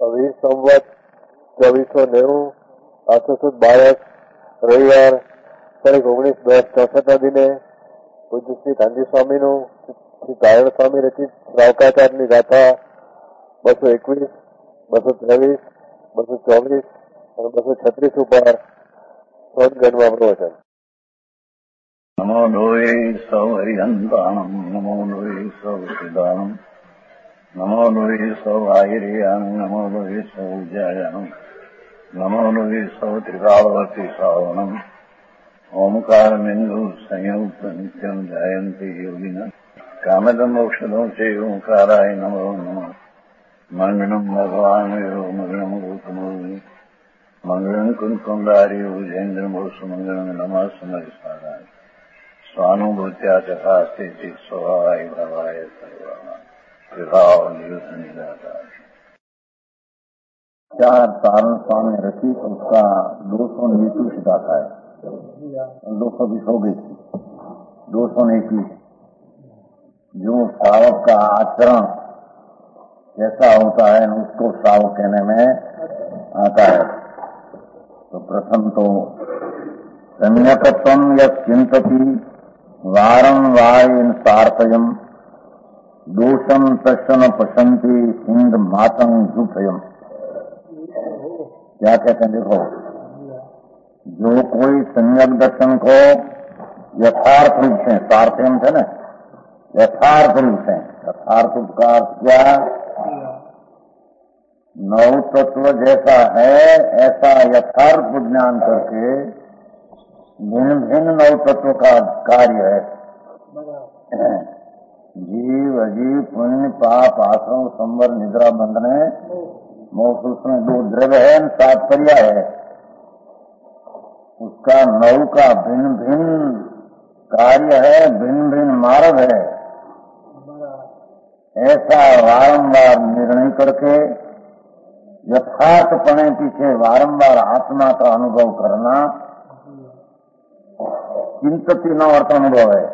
વીર સંવત 2490 આસો સુદ 12 રવિવાર તારીખ 19/10/64 દિને પૂજ્ય શ્રી ગાંધી સ્વામીનું શ્રી નારાયણ સ્વામી રચિત શ્રાવકાચારની ગાથા 221, 223, 224 અને 236 ઉપર સ્વદગણમાં પ્રવચન. નમો લોહે સૌ હરિહંતાણમ, નમો લોહે સૌ સિદ્ધાણમ, નમો લોહે સૌ આયર્યાણમ, નમો લોહે સૌ જયાણમ, નમો લોહે સૌ ત્રિકાળવતી શ્રાવણમ. ઓમકારમિંદુ સંયુક્ત નિત્યમ જાયંતિ યોગિના કામદમોક્ષદો છે ઓંકારાય નમો નમઃ. મંગળમ ભગવાન મંગળમ ગૌતમો મંગળમ કુંકુંડારી ઉજેન્દ્રમો સુમંગળમ નમઃ સમરિસ્વારાય સ્વાનુભૂત્યા ચકાસ્તે સ્વભાવાય ભવાય સર્વા વિભાવ નિદાતા. चार सारण स्वामी रखी उसका 229 गाथा है. 220 हो गई थी. 221 जो श्रावक का आचरण कैसा होता है उसको श्रावक कहने में आता है. तो प्रथम तो सम्यकत्वम यत् चिंतति वारंवार सार्थयम दोषम तशन पशंति सिंध मातंग जुभयम. क्या कहते हैं देखो, जो कोई सम्यक दर्शन को यथार्थ रूप से, सार्थयम थे ना, यथार्थ रूप से, यथार्थ का अर्थ क्या, नौ तत्व जैसा है ऐसा यथार्थ ज्ञान करके भिन्न भिन्न नौ तत्व का कार्य है. जीव अजीव पुण्य पाप आश्रम संवर निद्रा बंधने मोक्ष, उसमें 2 द्रव्य है, 7 पर्याय है. उसका 9 का भिन्न भिन्न कार्य है, भिन्न भिन्न मार्ग है. ऐसा वारंवार निर्णय करके यथार्थपणे पीछे वारंवार आत्मा का अनुभव करना चिंतति न अर्थ अनुभव है.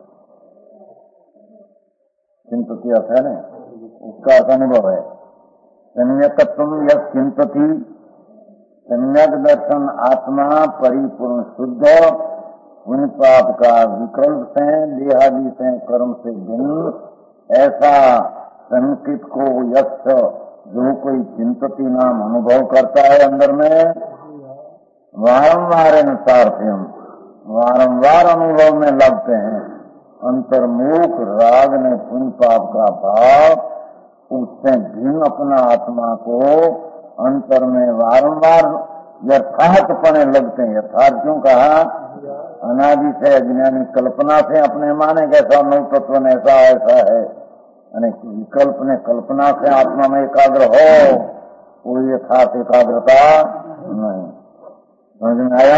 चिंतति अर्थ है ना, उसका अर्थ अनुभव है. सम्यकत्वम यत् चिंतति, सम्यक दर्शन आत्मा परिपूर्ण शुद्ध पुण्य पाप का विकल्प से, देहादि से, कर्म से भिन्न ऐसा संकित को यश जो कोई चिंतति नाम अनुभव करता है अंदर में, वारंवार सार्थयम, वारंवार अनुभव में लगते हैं. अंतर्मुख राग ने पुण्य पाप का भाव उससे भिन्न अपना आत्मा को अंतर में वारंवार यथार्थपणे लगते हैं. यथार्थ क्यों कहा, अनादि से अज्ञानी कल्पना से अपने माने कैसा नौ तत्व ने ऐसा ऐसा है, विकल्प ने कल्पना से आत्मा में एकाग्र हो, वो यथार्थ एकाग्रता नहीं. समझ में आया.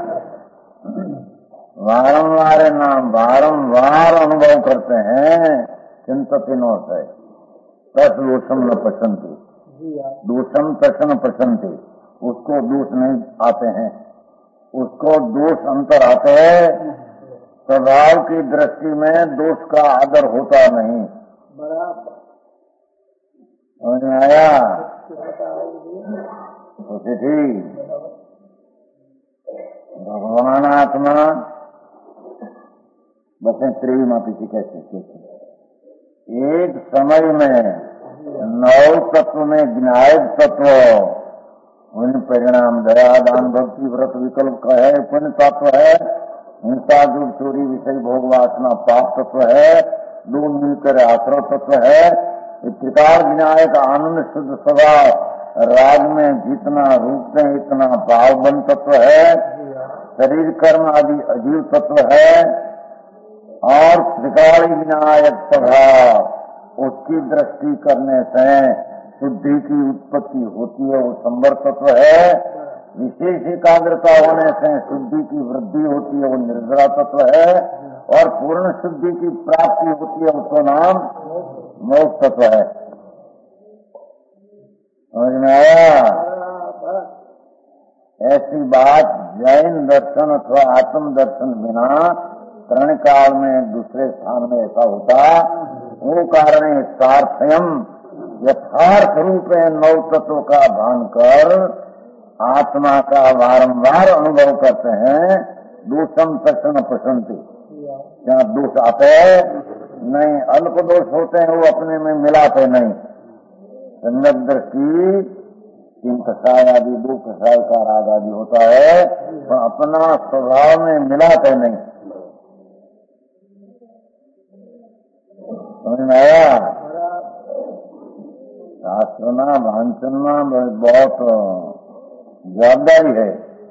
वारंवार नाम वारंवार अनुभव करते हैं, चिंतति नो है. तस दोषम न पसंती, दोषम तसन पसंती, उसको दोष नहीं आते हैं, उसको दोष अंतर आते हैं. स्वभाव की दृष्टि में दोष का आदर होता नहीं. समझ में आया. थी भगवान आत्मा बसे त्रिवी मापी थी. कैसे एक समय में 9 तत्व में विनायक तत्व उन परिणाम दया दान भक्ति व्रत विकल्प का है, पुण्य तत्व है, हिंसा झूठ चोरी विषय भोग वासना पाप तत्व है, 2 मिलकर आश्रव तत्व है. इस प्रकार विनायक आनंद शुद्ध स्वभाव राग में जितना रूप में इतना भावबन तत्व है, शरीर कर्म आदि अजीव तत्व है, और त्रिकाली विनायक स्वभाव उसकी दृष्टि करने से शुद्धि की उत्पत्ति होती है, वो संवर तत्व है. विशेष एकाग्रता होने से शुद्धि की वृद्धि होती है, वो निर्जरा तत्व है, और पूर्ण शुद्धि की प्राप्ति होती है, उसका नाम मोक्ष तत्व है. समझ में आया. ऐसी बात जैन दर्शन अथवा आत्म दर्शन बिना तरण काल में दूसरे स्थान में ऐसा होता, वो कारण है सार्थयम यथार्थ रूप में नौ तत्व का भान कर आत्मा का बारंबार अनुभव करते हैं। दोषम तक्षण प्रसन्नति, क्या दोष आते नहीं, अल्प दोष होते हैं, वो अपने में मिलाते नहीं। सम्यक दृष्टि तीन कषाय आदि, दो कषाय का राग आदि होता है, तो अपना स्वभाव में मिलाते नहीं। समझ में आया? शास्त्रना वांचना बहुत जवाबदारी है।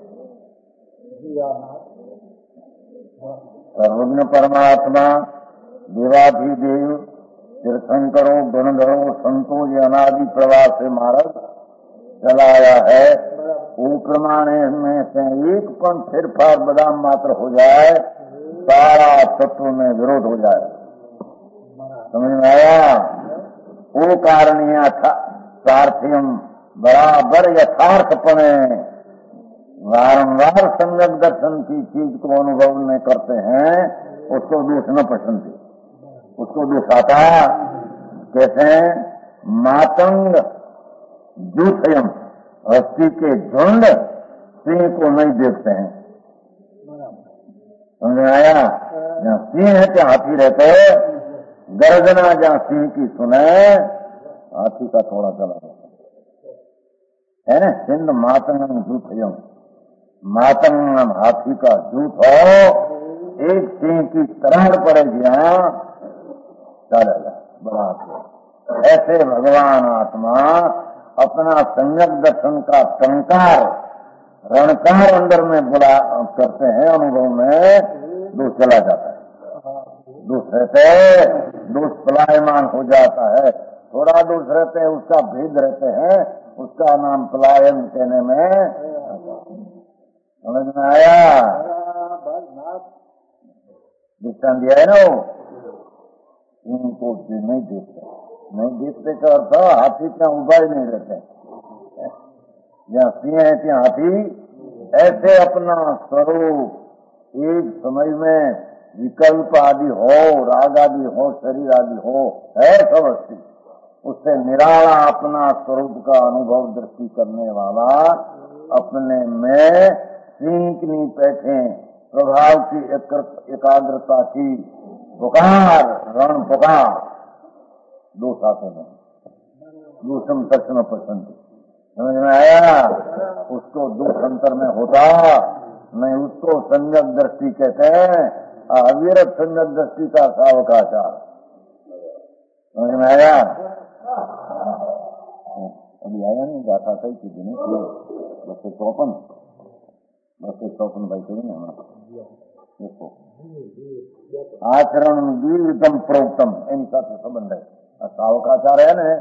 सर्वज्ञ परमात्मा देवाधिदेव तीर्थंकरो गणधरो संतो ये अनादि प्रवाह से मार्ग चलाया है। वो प्रमाणे में से एक पन फिर फार बादाम मात्र हो जाए, सारा तत्व में विरोध हो जाए। समझ में आया? वो कारणीय सार्थियम बराबर यथार्थपणे वारंवार सम्यक दर्शन की चीज को अनुभव में करते हैं, उसको दोष न पसंद, उसको दोष आता। कहते हैं मातंग जूथयम, हस्ती के झुंड सिंह को नहीं देखते हैं। समझ में आया? जहाँ सिंह है क्या हाथी रहते, गर्जना जहाँ सिंह की सुने, हाथी का थोड़ा चला जाता है ना। सिंध मातंगम जूथयम, मातंगम हाथी का जूथ हो, एक सिंह की तरह पड़ेगी, यहाँ चलेगा बड़ा। ऐसे भगवान आत्मा अपना सम्यक दर्शन का टंकार रणकार अंदर में बुला करते हैं, अनुभव में दोष चला जाता है। दोष रहते, दोष पलायमान हो जाता है। थोड़ा दोष रहते हैं, उसका भेद रहते हैं, उसका नाम पलायन कहने में। समझ में आया? दृष्टान दिया है ना, वो इनको नहीं देखते, नहीं देखते का अर्थ हाथी क्या उबाई नहीं रहते। जहाँ सिंह है क्या हाथी, ऐसे अपना स्वरूप एक समय में विकल्प आदि हो, राग आदि हो, शरीर आदि हो, है सब अस्थि, उससे निराला अपना स्वरूप का अनुभव दृष्टि करने वाला अपने में सीखनी बैठे प्रभाव की एकाग्रता की पुकार, रण पुकार, दोष आते हैं। दूसम तक्षण पसंद, समझ में आया? उसको दोष अंतर में होता नहीं, उसको सम्यक दृष्टि कहते हैं। अविरत सम्यक दृष्टि का सावकाचार। समझ में आया? अभी आया नहीं, गाथा कई चीजें नहीं, 254 भाई करेंगे हमारा। देखो आचरण द्विविधम प्रोक्तम, इनका तो संबंध है। सावकाचार है न,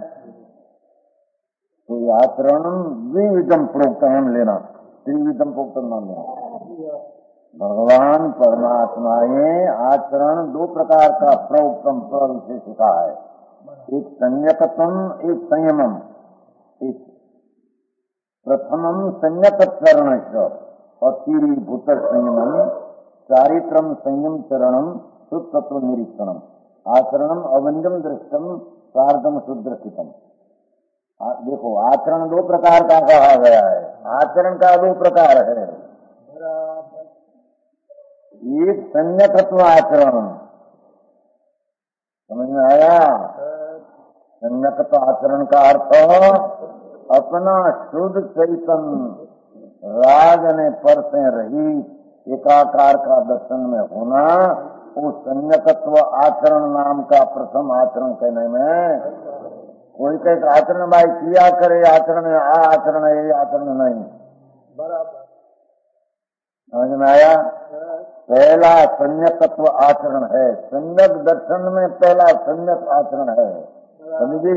तो ये आचरण द्विविधम प्रोक्तम हम लेना, त्रिविधम प्रोक्तम मान लेना। भगवान परमात्माएं आचरण दो प्रकार का प्रोक्तम विशेष कहा है। एक संयतम, एक संयमम। एक प्रथमम संयतचरण अतिरी भूत संयमम, चारित्रम संयम चरणम, शुद्ध तत्व निरीक्षणम, आचरणम अवंजम दृष्टम, सार्धम शुद्रस्थितम। देखो आचरण दो प्रकार का कहा गया है। आचरण का दो प्रकार है, एक संयतत्व आचरण। समझ में आया? संयतत्व आचरण का अर्थ अपना शुद्ध चैतन्य राग ने पर से रही एकाकार का दर्शन में होना, उस संयतत्व आचरण नाम का प्रथम आचरण कहने में। कोई कहे आचरण भाई किया करे, आचरण आचरण है, आचरण नहीं। बराबर समझ में आया? पहला संयतत्व आचरण है, सम्यक दर्शन में पहला सम्यक आचरण है। समझी?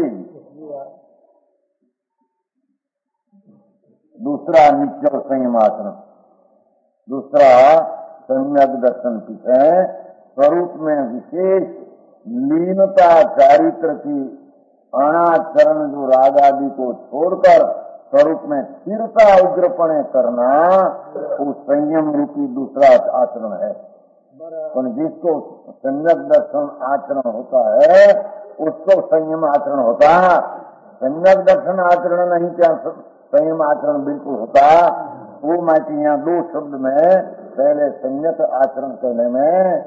दूसरा नित्य और संयम आचरण। दूसरा सम्यक दर्शन की है, स्वरूप में विशेष लीनता चारित्र की अनाचरण जो राग आदि को छोड़कर स्वरूप में स्थिरता उग्रपणे करना, वो संयम रूपी दूसरा आचरण है। और जिसको सम्यक दर्शन आचरण होता है उसको संयम आचरण होता। सम्यक दर्शन आचरण नहीं, क्या संयम आचरण बिल्कुल होता, वो माची यहाँ दो शब्द में पहले सम्यक आचरण कहने में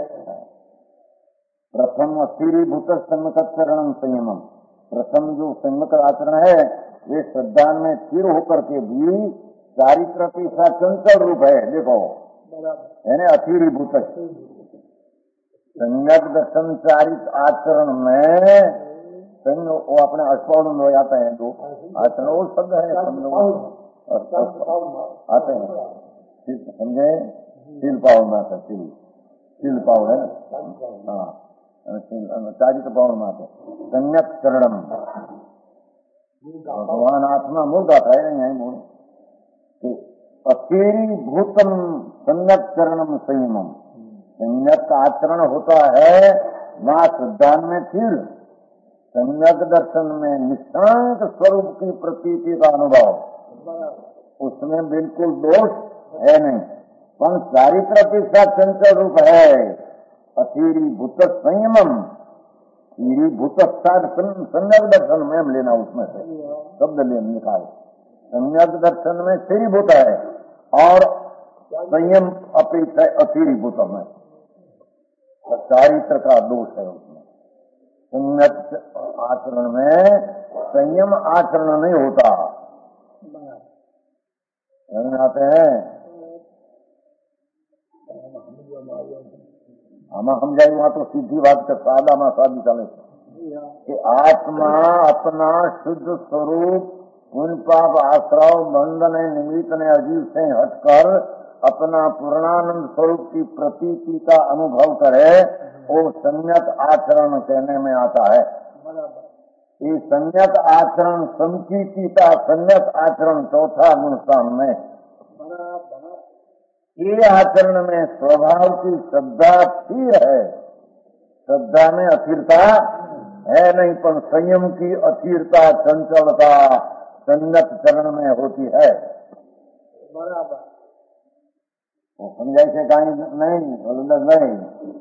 प्रथम अस्थीरीभूत सम्यकचरण संयमम, प्रथम जो सम्यक आचरण है ये श्रद्धा में स्थिर होकर के भी चारित्र के साथ चंचल रूप है। देखो यानी अथिरीभूत सम्यक दर्शन चारित आचरण में वो अपने अष्टौण में आता है, दो आचरण वो शब्द है आते हैं, समझे? तिल पावन माता, तिल पावन है, हाँ चारित पावन माता सम्यक चरणम, भगवान आत्मा मूर्ध आता है नहीं मूल, अतीरीभूतम सम्यक चरणम संयमम, सम्यक आचरण होता है मां श्रद्धा में फिर सम्यक दर्शन में निष्ठांत स्वरूप की प्रतीति का अनुभव, उसमें बिल्कुल दोष है नहीं, पर चारित्र के साथ चंचल रूप है। अतीरीभूत संयमम, तीरीभूत सम्यक दर्शन में लेना, उसमें से शब्द ले निकाल, सम्यक दर्शन में स्थिरीभूत है और संयम अपेक्षा अतीरीभूत में चारित्र का दोष है उसमें। सम्यक आचरण में संयम आचरण नहीं होता, समझ आते हैं? हम जाए वहां तो सीधी बात कर, सादा में सादी चले कि आत्मा अपना शुद्ध स्वरूप पुण्य पाप आश्रव बंधन निमित्त ने अजीव से हटकर अपना पूर्णानंद स्वरूप की प्रतीति का अनुभव करे, वो सम्यक आचरण कहने में आता है। ये सम्यक आचरण समकीर्ति का सम्यक आचरण चौथा गुणस्थान में, ये आचरण में स्वभाव की श्रद्धा स्थिर है, श्रद्धा में अस्थिरता है नहीं, पर संयम की अस्थिरता चंचलता सम्यक चरण में होती है। बराबर वो समझाई से कहीं नहीं नहीं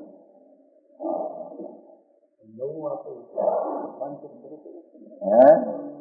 है,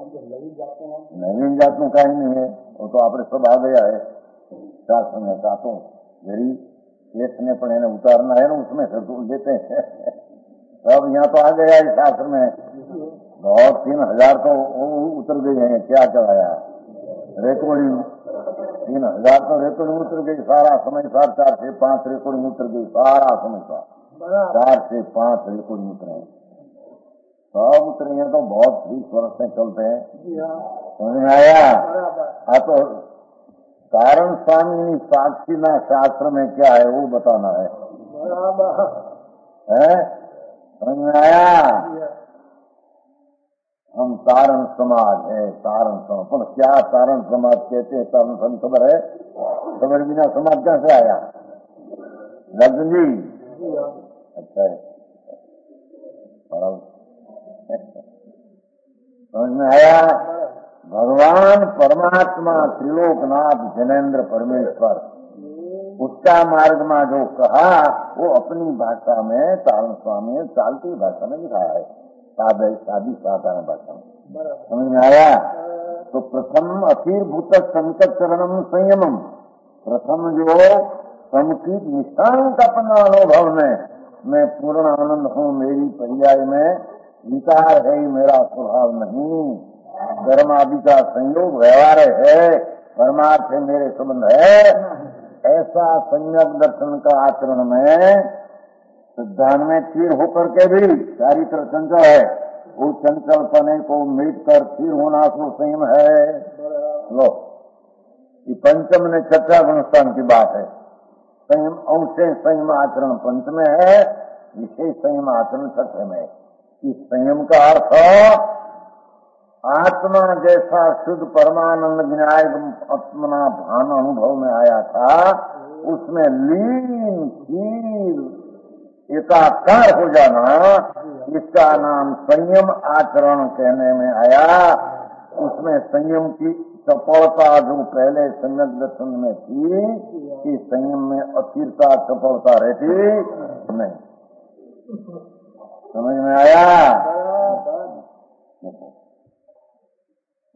नवीन जात में कहीं नहीं है, वो तो आपने सब आ गया है शास्त्र में, चाहता हूँ मेरी एक ने पण એને उतारना है ना, उसमें से तो लेते हैं सब यहाँ तो आ गया है शास्त्र में, बहुत 3000 तो उतर गए हैं, क्या कराया रिकॉर्डिंग 3000 तो रिकॉर्डिंग उतर गई, सारा समय 4 से 5 रिकॉर्डिंग उतर गई, सारा समय का 4 से 5 रिकॉर्डिंग उतरे, सब उतरे हैं तो बहुत 20 वर्ष से चलते हैं, समझ में आया? हाँ तो कारण स्वामी साक्षी ना शास्त्र में क्या है वो बताना है, समझ में आया? हम तारण समाज है, तारण समाज, पर क्या तारण समाज कहते हैं? तारण समाज खबर है? खबर बिना समाज कहां से आया? लग्न जी अच्छा है, समझ में आया? भगवान परमात्मा त्रिलोकनाथ जनेन्द्र परमेश्वर उसका मार्ग में जो कहा वो अपनी भाषा में तारण स्वामी ने चालती भाषा में लिखाया है, सादी साधारण भाषा में, समझ में आया? तो प्रथम अतीरभूत संकट चरणम संयमम, प्रथम जो समकीत निष्ठांत अपना अनुभव में मैं पूर्ण आनंद हूँ, मेरी पर्याय में विकार है, मेरा स्वभाव नहीं, धर्म आदि का संयोग व्यवहार है, परमार्थ है, मेरे संबंध है, ऐसा सम्यक दर्शन का आचरण में सिद्धांत में स्थिर होकर के भी चारित्र चंचल है, वो चंचलपने को मिट कर स्थिर होना तो संयम है। लो ये पंचम ने छठा गुणस्थान की बात है, संयम अंशे संयम आचरण पंच में है, विशेष संयम आचरण छठे में। इस संयम का अर्थ आत्मा जैसा शुद्ध परमानंद विनायक अपना भान अनुभव में आया था, उसमें लीन एकाकार हो जाना, इसका नाम संयम आचरण कहने में आया। उसमें संयम की चपलता जो पहले सम्यक दर्शन में थी, कि संयम में अस्थिरता चपलता रहती नहीं, समझ में आया?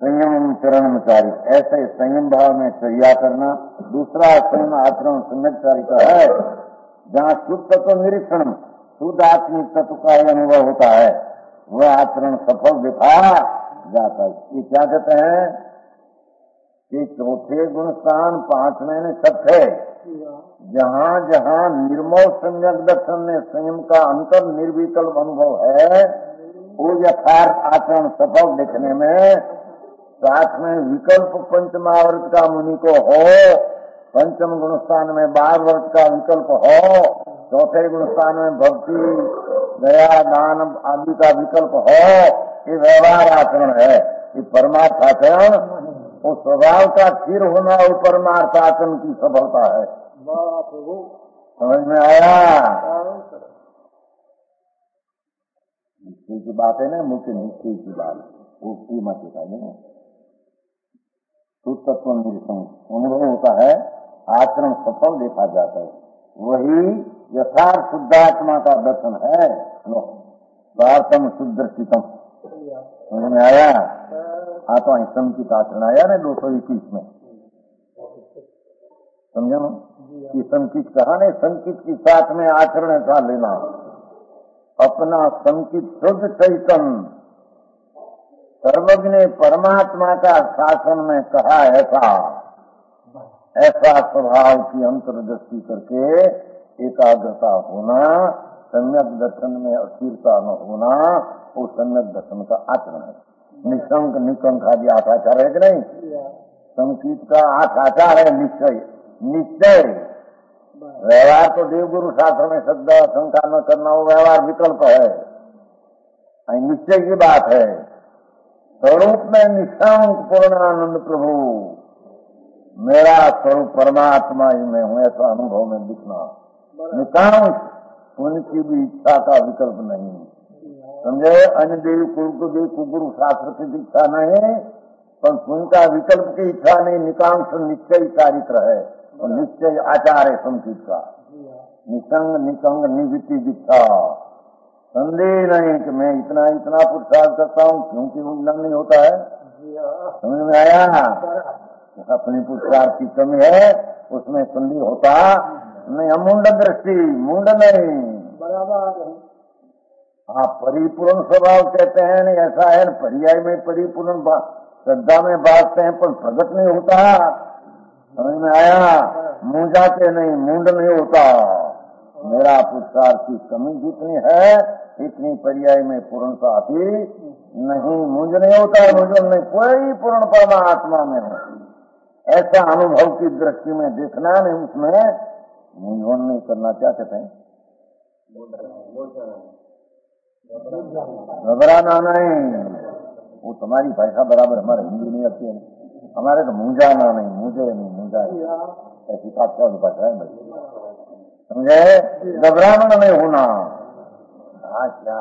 संयम चरणचारी, ऐसे संयम भाव में चर्या करना। दूसरा संयम आचरण सम्यकचारी का है, जहाँ शुद्ध तत्व निरीक्षण, शुद्ध आत्मिक तत्व का अनुभव होता है, वह आचरण सफल दिखा जाता है। ये क्या कहते हैं कि चौथे गुण स्थान, पांचवें ने छठे, जहाँ जहाँ निर्मल सम्यक दर्शन में संयम का अंतर निर्विकल्प अनुभव है, वो यथार्थ आचरण सफल दिखने में, साथ में विकल्प पंचमावर्त का मुनि को हो, पंचम गुण स्थान में 12 वर्ष का विकल्प हो, चौथे गुण स्थान में भक्ति, दया, दान आदि का विकल्प हो, ये व्यवहार आचरण है। ये परमार्थ आचरण वो स्वभाव का स्थिर होना और परमार्थ आचरण की सफलता है। समझ में आया? निश्चय की बात है ना, मुख्य निश्चय की बात वो मत है। शुद्ध तत्व निरीक्षण अनुभव होता है, आचरण सफल देखा जाता है, वही यथार्थ शुद्धात्मा का दर्शन है। स्वार्थम शुद्धर्शितम, समझ में आया? आत्मा संकित आचरण आया ना 221 में, समझो ना? कि संकित कहा नहीं, संकित की साथ में आचरण था लेना, अपना संकित शुद्ध चैतन्य सर्वज्ञ परमात्मा का शासन में कहा ऐसा स्वभाव की अंतर्दृष्टि करके एकाग्रता होना, सम्यक दर्शन में अस्थिरता न होना, वो सम्यक दर्शन का आचरण है। निशंक निकंक आदि 8 आचार है कि नहीं? संकीत का 8 आचार है। निश्चय व्यवहार तो देवगुरु शास्त्र में श्रद्धा शंका न करना, वो व्यवहार विकल्प है। निश्चय की बात है, स्वरूप में निशंक पूर्णानंद प्रभु, मेरा स्वरूप परमात्मा ही में हूँ, ऐसा अनुभव में दिखना। निकांश उनकी भी इच्छा का विकल्प नहीं, समझे? अन्य देवी कुल कुगुरु शास्त्र की दीक्षा नहीं, पर उनका विकल्प की इच्छा नहीं। निकांश निश्चय चारित्र है और निश्चय आचार है संकीत का। निसंग निकंग निवृत्ति दीक्षा, संदेह नहीं कि मैं इतना इतना पुरुषार्थ करता हूँ, क्योंकि उल्लंघन नहीं होता है। समझ में आया? अपनी पुरुषार्थ की कमी है, उसमें संदेह होता नहीं। अमुंड दृष्टि, मुंड नहीं, हाँ परिपूर्ण स्वभाव कहते हैं नहीं, ऐसा है न, पर्याय में परिपूर्ण श्रद्धा में बांटते हैं पर प्रकट नहीं होता। समझ में आया? मुंह जाते नहीं, मुंड नहीं होता। मेरा पुरुषार्थ की कमी जितनी है, इतनी पर्याय में पूर्णता आती नहीं, मुझ नहीं होता है, मुझे नहीं, कोई पूर्ण परमात्मा में है, ऐसा अनुभव की दृष्टि में देखना नहीं, उसमें मूंझवण नहीं करना। क्या कहते हैं? घबराना नहीं, वो तुम्हारी भाषा बराबर हमारे हिंदी नहीं आती है, हमारे तो मुंझाना नहीं, मुझे नहीं मुंझा, ऐसी भाषा है भाई, समझे? घबराना नहीं होना। क्या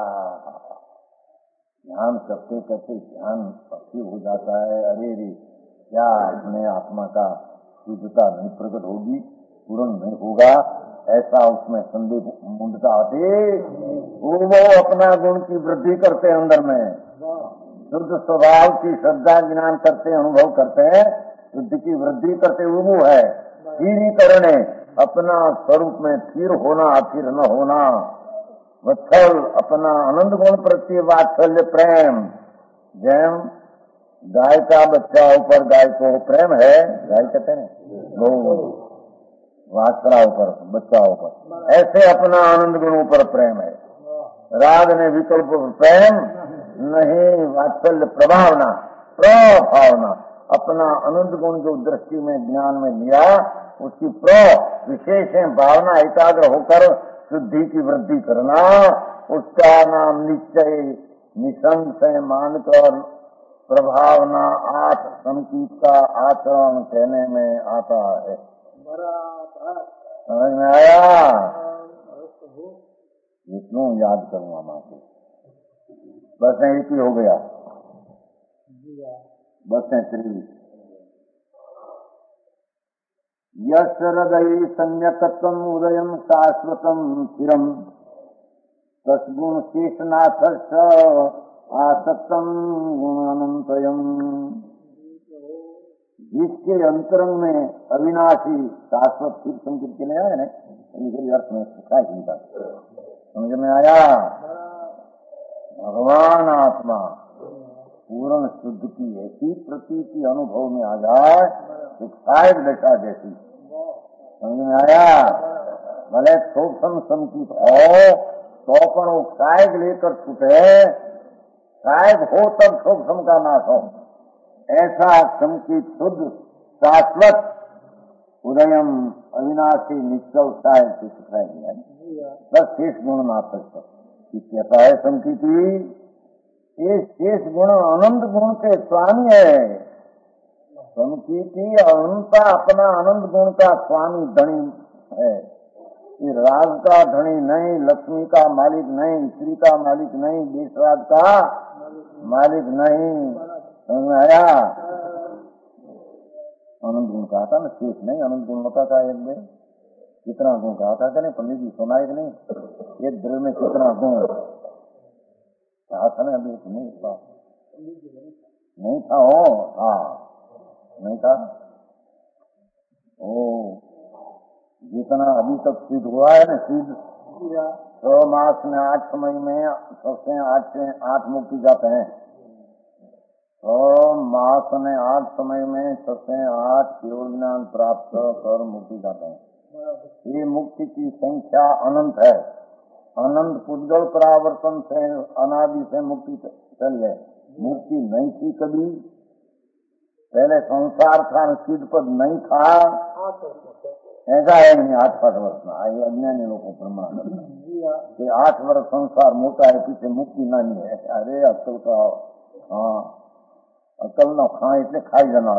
ध्यान करते करते ध्यान अस्थिर हो जाता है, अरे रे क्या अपने आत्मा का शुद्धता नहीं प्रकट होगी, पूर्ण नहीं होगा, ऐसा उसमें संदेह मुंडता आती। वो अपना गुण की वृद्धि करते अंदर में, शुद्ध स्वभाव की श्रद्धा ज्ञान करते, अनुभव करते हैं, शुद्ध की वृद्धि करते, वो है स्थिरीकरण, अपना स्वरूप में स्थिर होना, अस्थिर न होना। वत्सल अपना आनंद गुण प्रति वात्सल्य प्रेम, जैम गाय का बच्चा ऊपर गाय को प्रेम है, गाय कहते हैं गौ, वात्सला ऊपर बच्चा ऊपर, ऐसे अपना आनंद गुण ऊपर प्रेम है। राग ने विकल्प प्रेम नहीं, वात्सल्य प्रभावना, प्रभावना, अपना आनंद गुण जो दृष्टि में ज्ञान में लिया, उसकी विशेष भावना एकाग्र होकर शुद्धि की वृद्धि करना, उसका नाम निश्चय निसंशय मानकर प्रभावना 8 संकीत का आचरण कहने में आता है। समझ में आया? ये क्यों याद करूंगा माँ को, बस एक ही हो गया, बस है 23। यश हृदय सम्यकत्वम उदयम शाश्वतम स्थिरम तस्गुण शेषनाथ आसक्तम गुणानंतयम जिसके अंतरंग में अविनाशी शाश्वत फिर संकेत के लिए आए ना, अर्थ में सुखाई की बात समझ में आया। भगवान आत्मा पूर्ण शुद्ध की ऐसी प्रतीति अनुभव में आ जाए कि शायद दशा जैसी, समझ में आया। भले सूक्ष्म संकित हो तो पण वो शायद लेकर छूटे, शायद हो तब सूक्ष्म का नाश हो, ऐसा संकित शुद्ध शाश्वत उदयम अविनाशी निश्चल शायद से सिखाया गया है। बस शेष गुण मात्र कैसा है संकिति, ये शेष गुण अनंत गुण के स्वामी है। संकिति अनंता अपना अनंत गुण का स्वामी धनी है। ये राज का धनी नहीं, लक्ष्मी का मालिक नहीं, स्त्री का मालिक नहीं, देशराज का मालिक नहीं, समझ में आया। अनंत गुण कहा था ना, शेष नहीं, अनंत गुण होता था एक में कितना गुण कहा था कि नहीं, पंडित जी सुनाए कि नहीं, एक द्रव्य में कितना गुण कहा था ना, अभी नहीं था, नहीं था, हो हाँ नहीं था। ओ जितना अभी तक सिद्ध हुआ है ना, सिद्ध 6 मास में 8 समय में सबसे 8 मुक्ति जाते हैं। 6 मास में 8 समय में सबसे 8 केवल ज्ञान प्राप्त कर मुक्ति जाते हैं। ये मुक्ति की संख्या अनंत है। अनंत पुद्गल परावर्तन से अनादि से मुक्ति चली है। मुक्ति नहीं थी कभी, पहले संसार था, सिद्ध पद नहीं था, ऐसा है नहीं। 8 वर्ष में ये अज्ञानी लोगों को प्रमाण कि 8 वर्ष संसार मोटा है, पीछे मुक्ति नहीं है। अरे अक्ल का हाँ अक्ल न खा इतने खाई जाना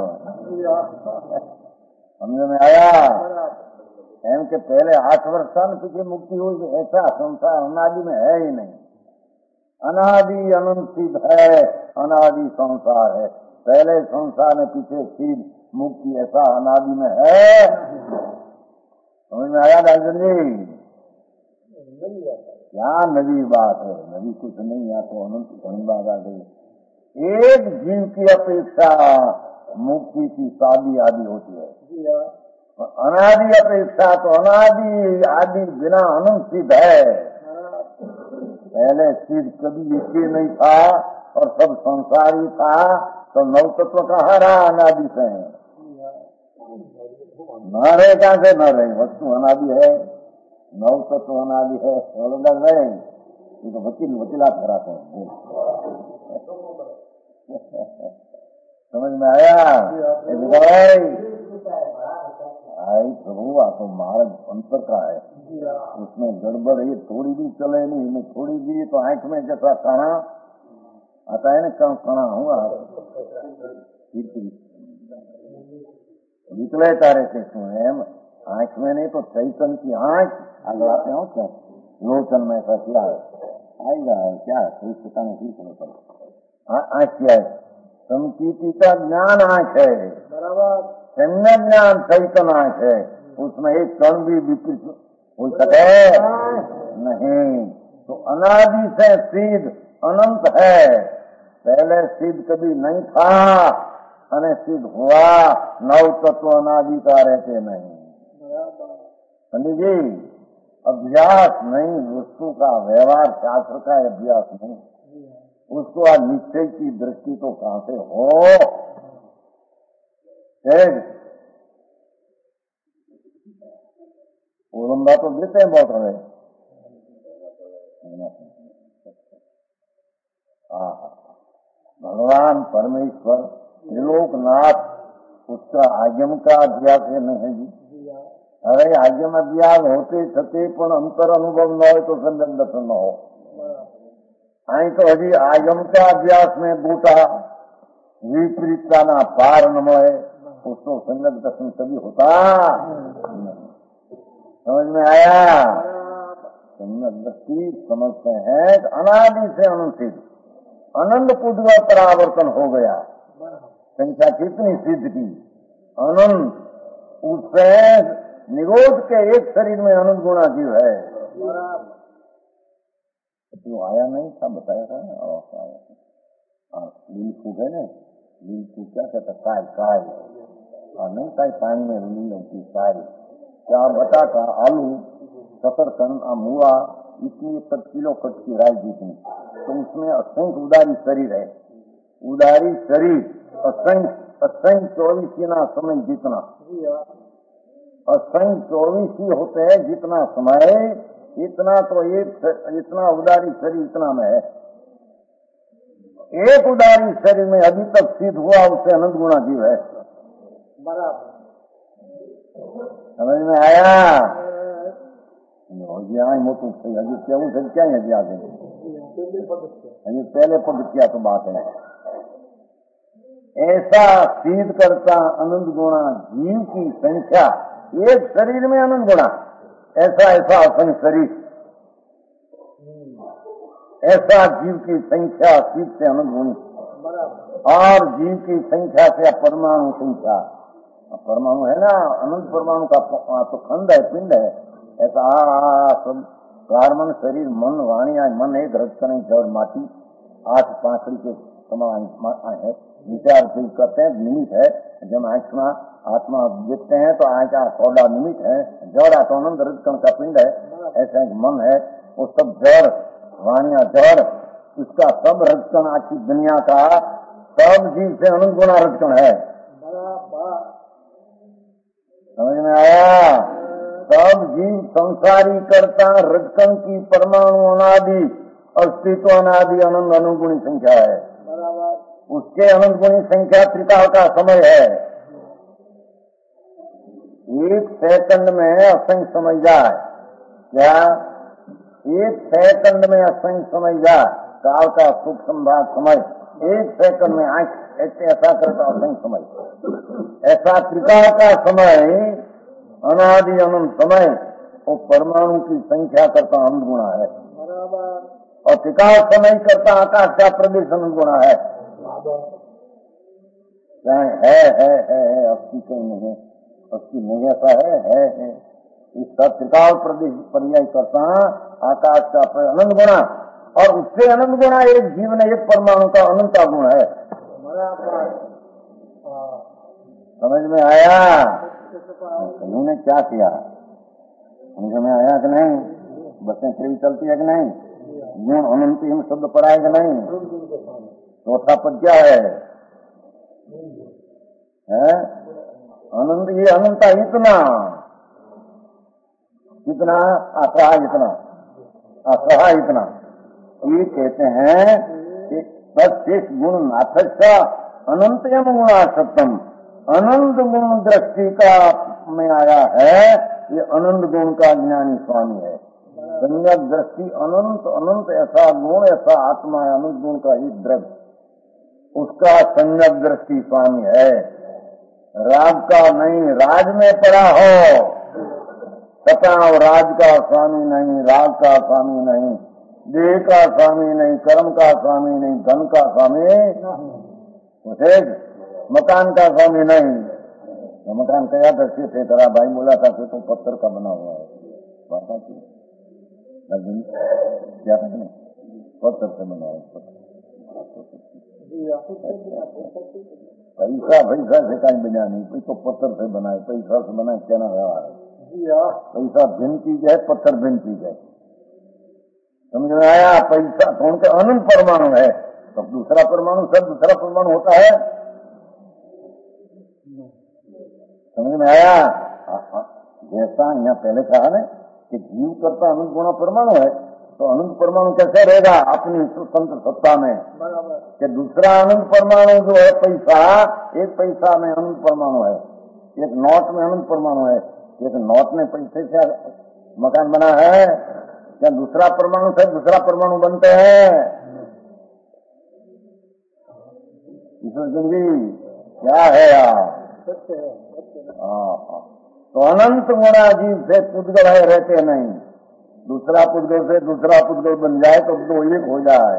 समझ में आया। एम के पहले 8 वर्ष था न पीछे मुक्ति हुई, ऐसा संसार अनादि में है ही नहीं। अनादि अनंत सिद्ध है, अनादि संसार है। पहले संसार में पीछे सिद्ध मुक्ति ऐसा अनादि में है। समझ में आया दार्जन जी? क्या नवी बात है, नवी कुछ नहीं, या तो अनंत घनी बात आ गई। एक जीव की अपेक्षा मुक्ति की शादी आदि होती है, अनादि अपेक्षा तो अनादि आदि बिना अनंत सिद्ध है। पहले सिद्ध कभी एक नहीं था और सब संसारी था, तो नव तत्व कहाँ रहा अनादि से? न रहे कहाँ से न रहे, वस्तु अनादि है, नव तत्व अनादि है, अलग रहे। ये तो वकीलात कराते हैं। समझ में आया? आई प्रभु आ तो मार्ग अंतर का है, उसमें गड़बड़ है, थोड़ी भी चले नहीं, में थोड़ी भी तो आंख में जैसा काना आता है ना, कम काना हुआ निकले तारे से स्वयं आंख में नहीं तो चैतन की आंख लगाते हो क्या लोचन में ऐसा क्या है आएगा, क्या है कोई पता नहीं नहीं पड़े। आंख क्या है? संकीर्ति का ज्ञान आंख है, सम्यक ज्ञान चैतन आंख है, उसमें एक कण भी विपरीत हो सके नहीं। तो अनादि से सिद्ध अनंत है, पहले सिद्ध कभी नहीं था, अने सिद्ध हुआ। नव तत्व अनादि का रहते नहीं। पंडित जी अभ्यास नहीं, वस्तु का व्यवहार शास्त्र का अभ्यास नहीं, उसको आज निश्चय की दृष्टि तो कहां से हो? उड़ंदा तो देते हैं बहुत रहे। भगवान परमेश्वर त्रिलोकनाथ उसका आगम का अभ्यास है नहीं जी। अरे आगम अभ्यास होते छते पण अंतर अनुभव न हो तो संदर्भ दर्शन न हो। आई तो हजी आगम का अभ्यास में बूटा विपरीतता ना पार न मोए, उसको संगत दर्शन कभी होता नहीं। समझ में आया? संगत दृष्टि समझते हैं अनादि से अनुसिद्ध अनंत पुद्गल परावर्तन हो गया। संख्या कितनी सिद्ध की अनंत, उससे निरोध के एक शरीर में अनंत गुणा जीव है। तो आया नहीं था, बताया था ना। लील फूक है ना, लील फूक क्या कहता? काय काय नहीं ताई पानी में रुली होती सारी क्या बता का आलू 70 टन मुआ इतनी तक किलो कट की राय जीतनी, तो उसमें असंख्य उदारी शरीर है। उदारी शरीर असंख्य 24 ना समय जितना असंख्य 24 होते हैं जितना समय, इतना तो इतना उदारी शरीर इतना में है। एक उदारी शरीर में अभी तक सिद्ध हुआ उससे अनंत गुणा जीव है। बराबर समझ में आया? मोटू हजी केवू से क्या हजी आगे हजी पहले पद किया तो बात है। ऐसा सिद्ध करता अनंत गुणा जीव की संख्या, एक शरीर में अनंत गुणा, ऐसा असंख्य शरीर, ऐसा जीव की संख्या सिद्ध से अनंत गुणी, और जीव की संख्या से परमाणु संख्या, परमाणु है ना, अनंत परमाणु का तो खंड है, पिंड है, ऐसा सब कार्बन शरीर मन वाणी मन एक रजकण जड़ माटी 8 पांचड़ी के समान है। विचार करते हैं निमित है, जब आत्मा आत्मा देखते हैं तो आँख का सौदा निमित है, जड़ तो अनंत रजकण का पिंड है, ऐसा एक मन है, वो सब जड़ वाणिया जड़, उसका सब रजकण आखी दुनिया का सब जीव से अनंत गुणा रजकण है। समझ में आया? सब जीव संसारी करता रजकण की परमाणु अनादि अस्तित्व अनादि अनंत अनुगुणी संख्या है। उसके अनंत गुणी संख्या त्रिकाल का समय है। 1 सेकंड में असंख्य समय जाए, क्या 1 सेकंड में असंख्य समय जाए, काल का सूक्ष्म भाग समय 1 सेकंड में आंख ऐसा करता असंख्य समय, ऐसा त्रिकाल का समय अनादि अनंत समय वो परमाणु की संख्या करता अनंत गुणा है, और त्रिकाल समय करता आकाश का प्रदेश अनंत गुणा है। है अस्थि कहीं नहीं है, अस्थि नहीं ऐसा है। इसका त्रिकाल प्रदेश पर्याय करता आकाश का अनंत गुणा, और उससे अनंत गुणा एक जीव ने एक परमाणु का अनंत गुण है। समझ में आया? उन्होंने क्या किया, समझ में आया कि नहीं? बसें फ्री चलती है कि नहीं? गुण अनंत हम शब्द पढ़ाए कि नहीं? चौथा पद क्या है? अनंत, ये अनंता इतना कितना असहा इतना ये कहते हैं कि सत्य गुण नाथक अनंत एवं गुणासक्तम, अनंत गुण दृष्टि का में आया है। ये अनंत गुण का ज्ञानी स्वामी है। सम्यक दृष्टि अनंत अनंत ऐसा गुण, ऐसा आत्मा है, अनंत गुण का ही द्रव्य, उसका सम्यक दृष्टि स्वामी है। राग का नहीं, राज में पड़ा हो सता, राज का स्वामी नहीं, राग का स्वामी नहीं, देह का स्वामी नहीं, कर्म का स्वामी नहीं, धन का स्वामी उसे मकान का स्वामी नहीं। तो मकान कया दृष्टि थे, तेरा भाई बोला था कि तो पत्थर का बना हुआ है, क्या पत्थर से बना है। पैसा से कहीं बना नहीं, कोई तो पत्थर से बनाए, पैसा से बनाए क्या ना व्यवहार है। पैसा भिन्न चीज है, पत्थर भिन्न चीज है। समझ में आया? पैसा तो उनके अनंत परमाणु है, तो दूसरा परमाणु सब दूसरा परमाणु होता है। समझ में आया? जैसा यहाँ पहले कहा ना कि जीव करता अनंत गुणा परमाणु है, तो अनंत परमाणु कैसे रहेगा अपनी स्वतंत्र सत्ता में? कि दूसरा अनंत परमाणु जो है पैसा, एक पैसा में अनंत परमाणु है, एक नोट में अनंत परमाणु है। एक नोट में पैसे से मकान बना है, क्या दूसरा परमाणु से दूसरा परमाणु बनते हैं? क्या है यार? तो अनंत गुणा जीव से पुद्गल है, रहते नहीं। दूसरा पुद्गल से दूसरा पुद्गल बन जाए तो दो एक हो जाए।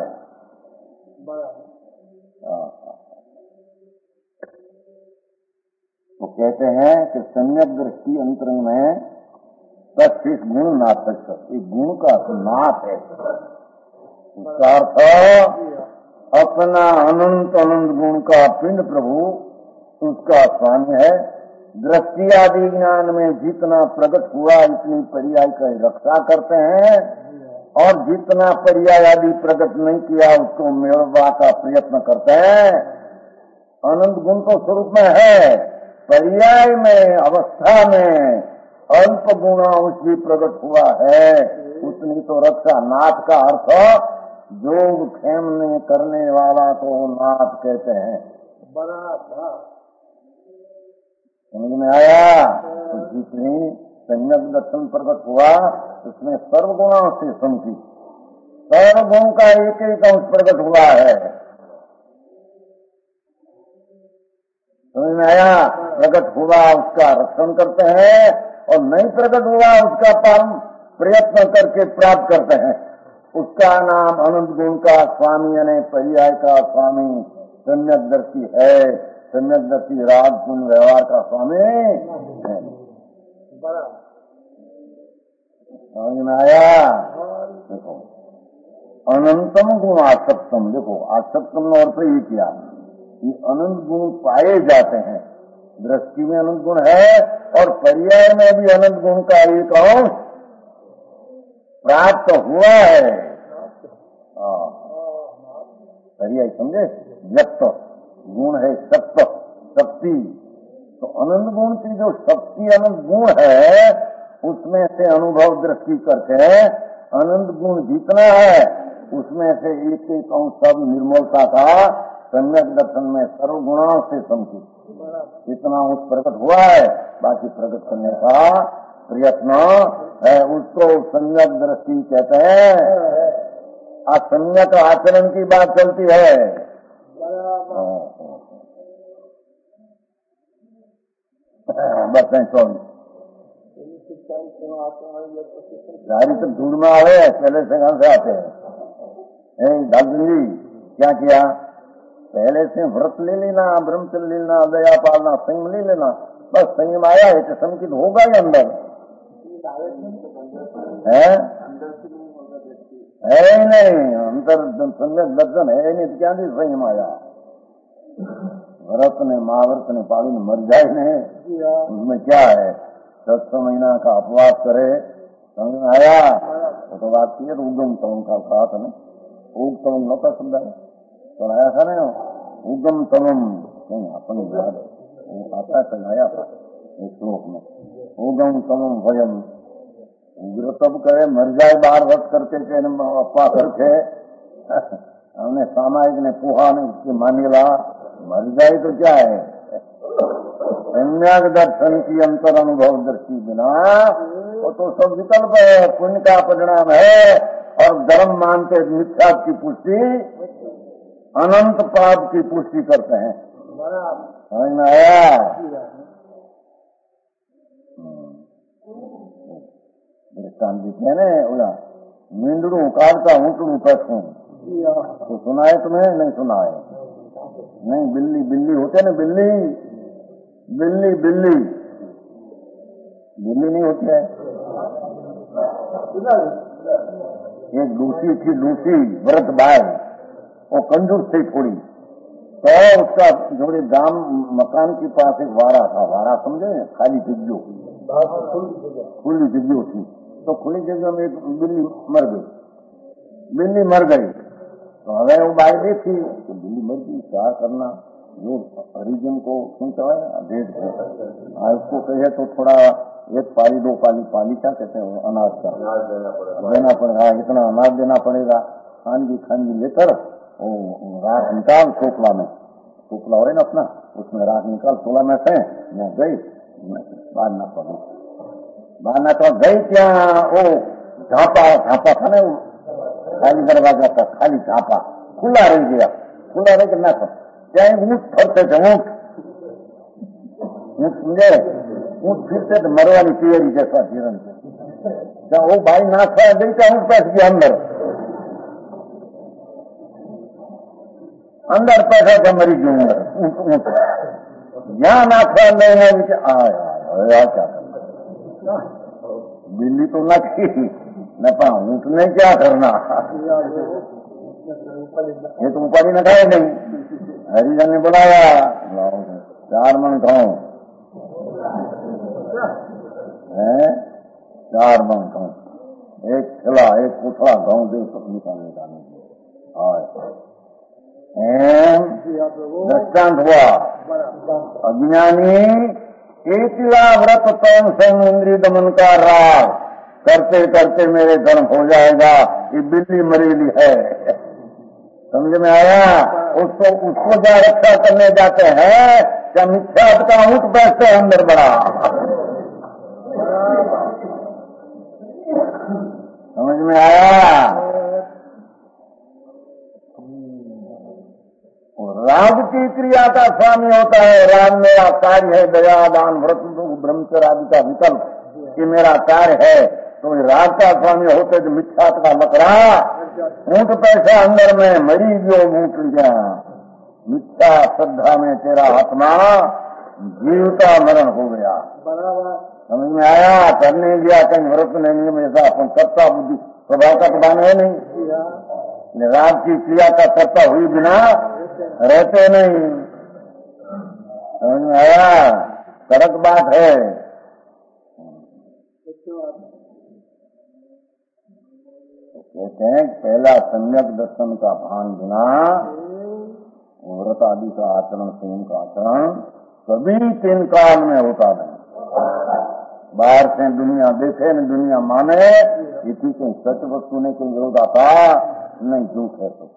तो कहते हैं कि सम्यक दृष्टि अंतरंग में सत्य गुण नाथक, एक गुण का नाथ है। उसका अर्थ अपना अनंत अनंत गुण का पिंड प्रभु उसका स्वामी है, दृष्टि आदि ज्ञान में जितना प्रकट हुआ इतनी पर्याय की रक्षा करते हैं, और जितना पर्याय आदि प्रकट नहीं किया उसको मेलवा का प्रयत्न करते हैं। अनंत गुण तो स्वरूप में है, पर्याय में अवस्था में अल्प गुणांश भी प्रकट हुआ है, उतनी तो रक्षा। नाथ का अर्थ योग खेमने करने वाला को नाथ कहते हैं। समझ में आया? तो जितनी सम्यक दर्शन प्रकट हुआ उसमें सर्वगुणों से समझी, सर्वगुण का एक एक अंश प्रकट हुआ है। समझ में आया? प्रकट हुआ उसका रक्षण करते हैं, और नहीं प्रकट हुआ उसका पालन प्रयत्न करके प्राप्त करते हैं। उसका नाम अनंत गुण का स्वामी यानी पर्याय का स्वामी सम्यक दर्शी है। सम्यक दर्शी राजपुण्य व्यवहार का स्वामी है। समझ में आया? देखो, अनंतम गुण आसक्तम। देखो, आसक्तम ने अर्थ ये किया, ये अनंत गुण पाए जाते हैं। दृष्टि में अनंत गुण है, और पर्याय में भी अनंत गुण का एक अंश प्राप्त हुआ है। पर्याय समझे? व्यक्त गुण है सत्य, शक्ति। तो अनंत गुण की जो शक्ति अनंत गुण है, उसमें से अनुभव दृष्टि करके अनंत गुण जितना है उसमें से एक एक अंश सब निर्मलता का सम्यक दर्शन में सर्व गुणों से समझी। इतना अंश प्रकट हुआ है, बाकी प्रकट करने का प्रयत्न है, उसको सम्यक दृष्टि कहते हैं। असम्यक आचरण की बात चलती है। बस नहीं गाड़ी तो ढूंढ में आवे, पहले से कहां से आते हैं? दादी क्या किया? पहले से व्रत ले लेना, ब्रह्मचर्य ले लेना, दया पालना, संयम ले लेना। बस संयम आया है तो संकित होगा ही अंदर है ही नहीं। अंतर सम्यक दर्शन है नहीं तो क्या संयम आया? व्रत ने महाव्रत ने पाली ने मर जाए नहीं, उसमें क्या है? 7 महीना का अपवास करे, समझ में आया? वो तो बात की है। तो उगम तम का कहा था ना, उग तम न का शब्द है तो आया था ना, उगम तमम नहीं अपन याद आता चलाया था एक श्लोक में, उगम तमम भयम। उग्र तब करे मर जाए बार व्रत करके अपवा करके, हमने सामायिक ने पोहा ने उसके मानेला, मर जाए तो क्या है? सम्यक दर्शन की अंतर अनुभव दृष्टि बिना वो तो सब विकल्प है, पुण्य का परिणाम है। और धर्म मानते मिथ्या की पुष्टि, अनंत पाप की पुष्टि करते हैं। समझ में आया? दृष्टांत देते हैं ना, बोला मींडड़ू काटता ऊँटड़ू पैसू। तो सुना है तुम्हें? नहीं सुना है? नहीं, बिल्ली बिल्ली होते ना, बिल्ली बिल्ली बिल्ली बिल्ली नहीं होती है। एक लूसी थी, लूसी व्रत बाय, वो कंजूस थी थोड़ी, तो उसका जोड़े गांव मकान के पास एक वारा था। वारा समझे? खाली जग्गो, खुली जग्गो थी। तो खुली जगह में एक बिल्ली मर गई। बिल्ली मर गई तो हमें वो बाई देखी तो बिल्ली मर गई, क्या करना? जो हरिजन को सुनता है डेढ़ उसको कहे तो थोड़ा एक पाली दो पाली, पाली क्या कहते हैं अनाज का देना पड़ेगा, इतना अनाज देना पड़ेगा। खानगी लेकर राख निकाल टोकला में, टोकला हो रहे ना अपना, उसमें राख निकाल तोला में से मैं गई बाहर ना पड़ी, बाहर ना तो गई क्या? वो झापा था ना, वो खाली दरवाजा का खाली झापा खुला रह गया, खुला रह ना था। क्या ऊँट फरते थे, ऊँट समझे? ऊँट फिरते थे मरवानी पियरी जैसा जीवन से। जब वो भाई ना खा गई क्या? ऊँट पैस गया अंदर पैसा था, मरी गई ऊँट। यहाँ ना खा लेना आया क्या करना? बिल्ली तो न थी न पाऊँ, ऊँट ने क्या करना? ये तो ऊपर ही न खाए नहीं। हरिजन ने बुलाया 4 मन खाऊं, है 4 मन गाँव, एक खिला एक कुठला गाँव दे निकालने दृष्टांत हुआ। अज्ञानी एकला व्रत तम संग इंद्रिय दमन का राग करते करते मेरे धर्म हो जाएगा, ये बिल्ली मरीली है। समझ में आया? उसको क्या रक्षा करने जाते हैं, क्या मिथ्यात्व का ऊंट बैठते हैं अंदर बड़ा। समझ में आया? राग की क्रिया का स्वामी होता है। राग मेरा कार्य है, दया दान व्रत ब्रह्मचर्य आदि का विकल्प ये मेरा कार्य है। तो राग का स्वामी होते तो मिथ्यात्व का लकड़ा ऊंट पैसा अंदर में मरी जो ऊंट गया। मिथ्या श्रद्धा में तेरा आत्मा जीवता मरण हो गया। समझ में आया? करने गया कहीं व्रत नहीं में ऐसा अपन कर्ता बुद्धि स्वभाव का तो है नहीं। राग की क्रिया का कर्ता हुई बिना रहते नहीं। समझ में आया? फर्क बात है। कहते हैं पहला सम्यक दर्शन का भान बिना व्रत आदि का आचरण, संयम का आचरण कभी 3 काल में होता नहीं। बाहर से दुनिया देखे न दुनिया माने, ये ठीक है, सच वस्तु ने कोई विरोध आता नहीं, झूठ है तो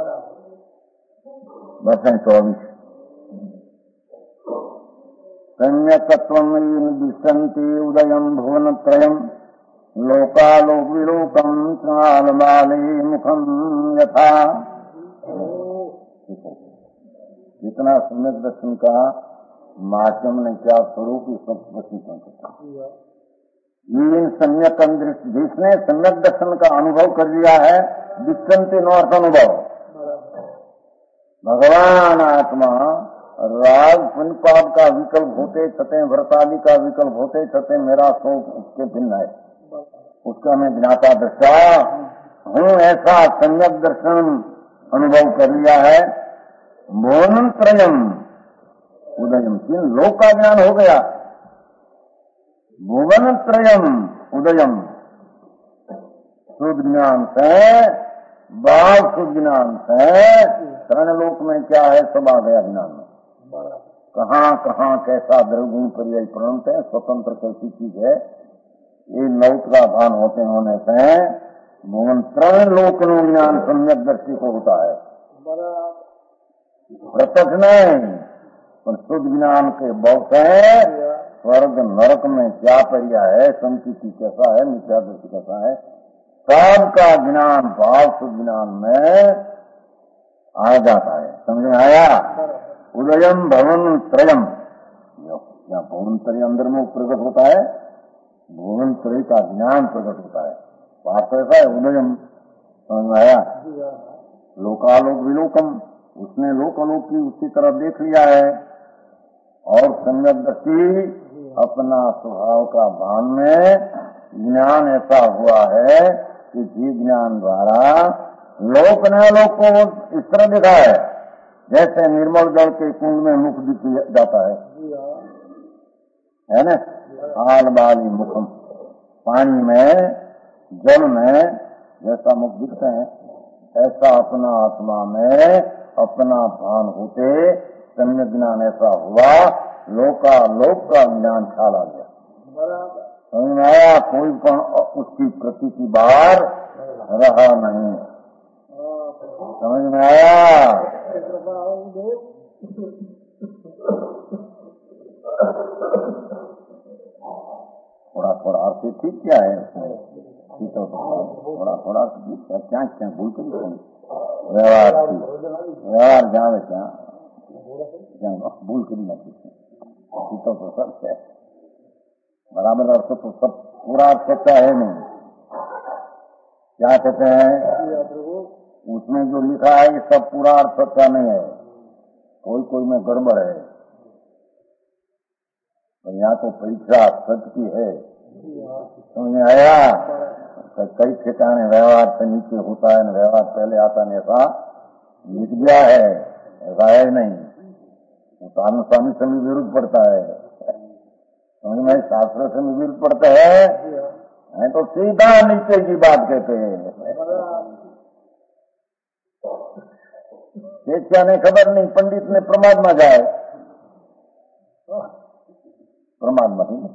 बस 24। सम्यकत्वं विशन्ति उदयं भुवनत्रयं लोकालोक विलोकं कालबाले मुखम यथा। जितना सम्यक दर्शन का माध्यम ने क्या स्वरूप सब वशीकरण करता। इन सम्यक दृष्टि जिसने सम्यक दर्शन का अनुभव कर लिया है, विशन्ति नो अर्थ अनुभव। भगवान आत्मा राग पुण्य पाप का विकल्प होते छते, व्रतादि का विकल्प होते छते, मेरा शोक उसके भिन्न है, उसका मैं ज्ञाता दृष्टा हूँ, ऐसा सम्यक दर्शन अनुभव कर लिया है। भुवन त्रयम उदयम, 3 लोक का ज्ञान हो गया। भुवन त्रयम उदयम, शुद्ध ज्ञान से, बाल शुद्ध ज्ञान से, 3 लोक में क्या है सब आ गया ज्ञान में। कहाँ कहाँ कैसा द्रवगुण पर्याय प्रणत है, स्वतंत्र कैसी चीज है, ये लौट का भान होने से भुवन 3 लोक नो ज्ञान सम्यक दृष्टि को होता है। प्रत्यक्ष नहीं पर शुद्ध ज्ञान के बल से स्वर्ग नरक में क्या पर्याय है, संकीर्ति कैसा है, मिथ्या दृष्टि कैसा है, सबका ज्ञान भाव शुद्ध ज्ञान में आ जाता है। समझ में आया? उदयम भवन त्रयम, क्या भवन त्रय अंदर में प्रकट होता है, भुवन त्रय का ज्ञान प्रकट होता है। बात ऐसा है उदयम। समझ में आया? लोकालोक विलोकम, उसने लोकालोक की उसकी तरफ देख लिया है। और सम्यक दृष्टि अपना स्वभाव का भान में ज्ञान ऐसा हुआ है कि जीव ज्ञान द्वारा लोक ने लोक को इस तरह देखा है जैसे निर्मल जल के कुंड में मुख दिख जाता है ना? आल बाली मुखम, पानी में जल में जैसा मुख दिखते हैं, ऐसा अपना आत्मा में अपना भान होते सम्यक ज्ञान ऐसा हुआ, लोक का ज्ञान छा गया। समझ में आया? कोई उसकी प्रति की बार रहा नहीं। समझ में आया? थोड़ा थोड़ा अर्थ ठीक क्या है उसमें, थोड़ा थोड़ा क्या क्या भूल कर व्यवहार जावे क्या भूल करी ना तो सब है बराबर अर्थ तो सब पूरा अर्थ सच्चा है नहीं। क्या कहते हैं उसमें जो लिखा है ये सब पूरा अर्थ सच्चा नहीं है, कोई में गड़बड़ है। तो यहाँ तो परीक्षा सत्य की है। समझ में आया? कई ठिकाने व्यवहार से नीचे होता है, व्यवहार पहले आता नहीं, ऐसा लिख दिया है, ऐसा है नहीं। स्वामी स्वामी विरुद्ध पड़ता है। समझ में? शास्त्र से मिल पड़ता है तो सीधा नीचे की बात कहते हैं। क्या ने खबर नहीं, पंडित ने प्रमाद में जाए, प्रमाद में ही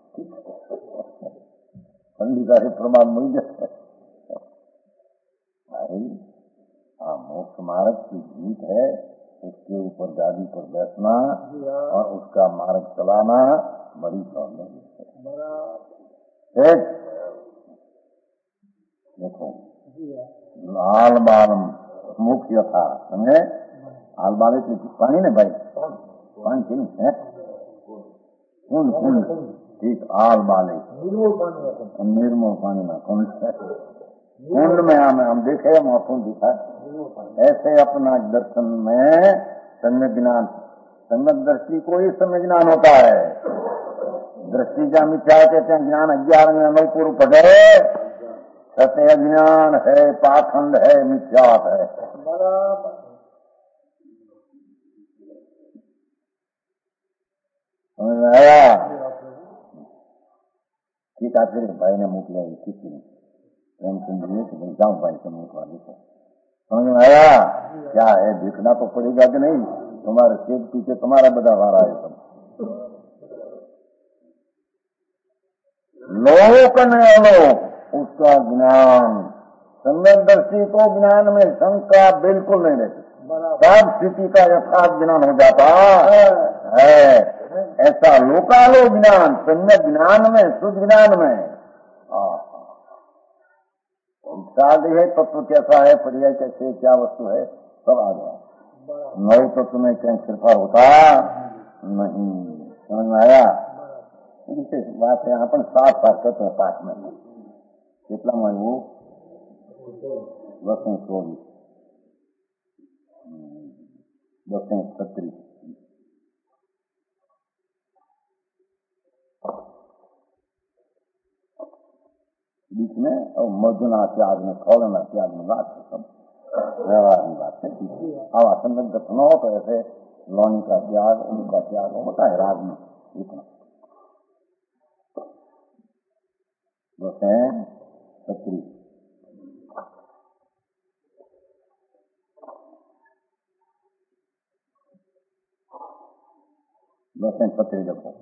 पंडित है, प्रमाद में ही जाए। मोक्ष मार्ग की जीत है, उसके ऊपर गाड़ी पर बैठना और उसका मार्ग चलाना बड़ी प्रॉब्लम है। देखो आल बाल मुख्य था, समझे? आल बाल पानी ने भाई, पानी क्यों है? कुंड कुंड, ठीक, आल बाले निर्मल पानी ना कुंड, कुंड में हम देखे, मौसम दिखा। ऐसे अपना दर्शन में सम्यक ज्ञान, सम्यक दृष्टि को ही सम्यक ज्ञान होता है। दृष्टि जा मिथ्या कहते हैं, ज्ञान 11 में अनुपूर्व पढ़े, सत्य ज्ञान है, पाखंड है, मिथ्यात है। समझ में आया? ठीक है, फिर भाई ने मुख लिया, ठीक है, प्रेम सुनिए कि जाऊं भाई से मुख वाले को। समझ में आया? क्या है, देखना तो पड़ेगा कि नहीं? तुम्हारे खेत पीछे तुम्हारा बड़ा वारा है। सब लोक ने अलोक उसका ज्ञान, सम्यक दृष्टि को ज्ञान में शंका बिल्कुल नहीं रहती, सब स्थिति का यथार्थ ज्ञान हो जाता है। ऐसा लोकालो ज्ञान सम्यक ज्ञान में, शुद्ध ज्ञान में साध है, तत्व कैसा है, पर्याय कैसे, क्या वस्तु है, सब आ गया। नौ तत्व में क्या सिरफा होता नहीं। समझ में आया? विशेष बात है, अपन 7 पाठ करते हैं, 5 में कितना में वो 10-24 10-36 बीच में, और मधुना त्याग में, खौलना त्याग में बात है, सब व्यवहार की बात है। अब आसन दर्शन हो तो ऐसे लौनी का त्याग, उनका त्याग होता है राग में, इतना 10-36 10-36 देखो।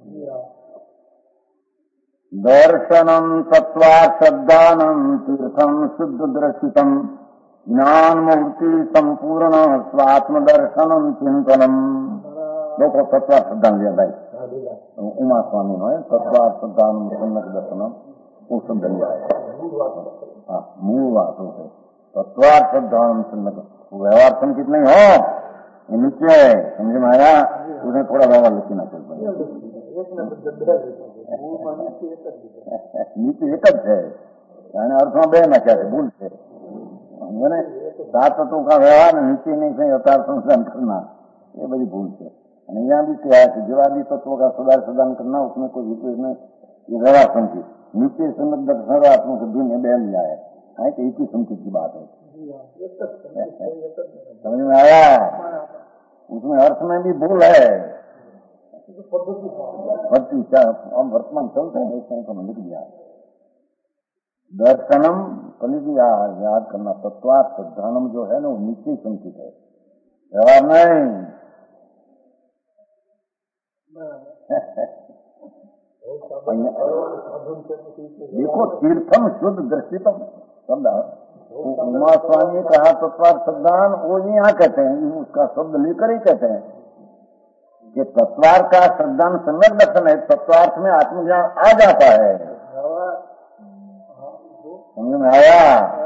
दर्शनम तत्वा शब्दानम तीर्थम शुद्ध दर्शितम ज्ञान मूर्ति संपूर्ण स्वात्म दर्शनम चिंतनम। देखो तत्वा शब्दान लिया भाई, उमा स्वामी ने तत्वा शब्दानम सम्यक दर्शनम वो शब्द लिया है। मूल बात है तत्वा शब्दानम सम्यक, व्यवहार संकित नहीं हो, नीचे समझ में आया? उन्हें थोड़ा व्यवहार लिखना चाहिए। नीति एक જ છે, અને અર્થમાં બે નાખ્યા છે, ભૂલ છે। सात तत्वों का व्यवहार नीति नहीं से यथार्थ संशोधन करना, ये बड़ी भूल है। यहाँ भी क्या है कि जीवादी तत्वों का सुधार प्रदान करना, उसमें कोई विशेष में ये व्यवहार संकित नीति संबंध सर्वात्मक बुद्धि ने बह लिया है, तो एक ही संकित की बात है। समझ में आया? उसमें अर्थ में भी भूल है। हम वर्तमान चलते हैं, इसमें तो लिख दिया दर्शनम पंडित जी याद करना, तत्वार्थ ध्यानम जो है ना वो नीचे संकित है, व्यवहार नहीं। देखो तीर्थम शुद्ध दृष्टितम शब्द उमा स्वामी कहा तत्वार्थ शब्दान, वो यहाँ कहते हैं, उसका शब्द लेकर ही कहते हैं कि तत्वार्थ का शब्दान सम्यक दर्शन है, तत्वार्थ में आत्मज्ञान आ जाता है। समझ में आया?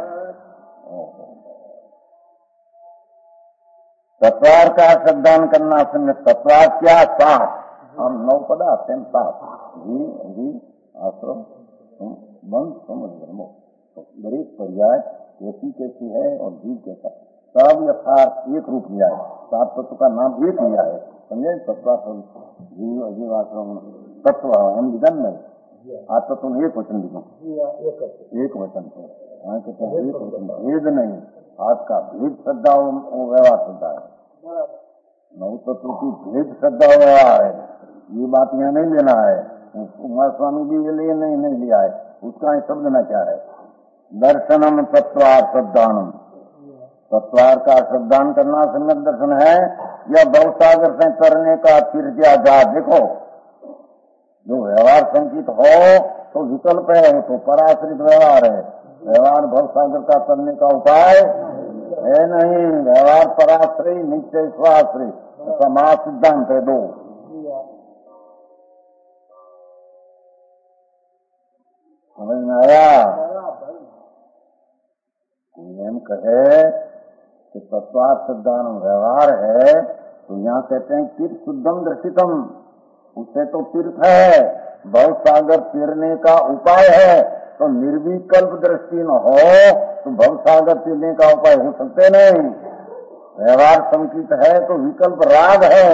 तत्वार्थ का शब्दान करना सम्यक, तत्वार्थ क्या? सात, हम 9 पदार्थ हैं, 7 जी आश्रम बंद समझ धर्मो, गरीब पर्याय कैसी कैसी है और जीव कैसा, सब यथार्थ एक रूप लिया है। 7 तत्व का नाम एक लिया है, समझे? तत्वार्थ जीव जीवाश्रम तत्व हम विधान में आत्मा तुम एक वचन लिखो, एक वचन है, एक वचन भेद नहीं, आज का भेद श्रद्धा वो व्यवहार श्रद्धा है। 9 तत्व की भेद श्रद्धा व्यवहार है, ये बात यहाँ नहीं लेना है। कुमार स्वामी भी ये लिए नहीं लिया है, उसका ही शब्द न क्या है, दर्शनम तत्वार श्रद्धानम। तत्वार का श्रद्धान करना सम्यक दर्शन है, या भवसागर से तरने का तीर्थ जहाज। देखो, जो व्यवहार संचित हो तो विकल्प है, वो तो पराश्रित व्यवहार है। व्यवहार भवसागर का तरने का उपाय है नहीं। व्यवहार पराश्रय, निश्चय स्वाश्रय, ऐसा महा सिद्धांत है दो। समझ में आया? कोई एम कहे कि तत्वार श्रद्धान व्यवहार है, तो यहाँ कहते हैं तीर्थ शुद्धम दर्शितम, उससे तो तीर्थ है, भवसागर तीरने का उपाय है। तो निर्विकल्प दृष्टि न हो तो भवसागर तीरने का उपाय हो सकते नहीं। व्यवहार संकित है तो विकल्प राग है।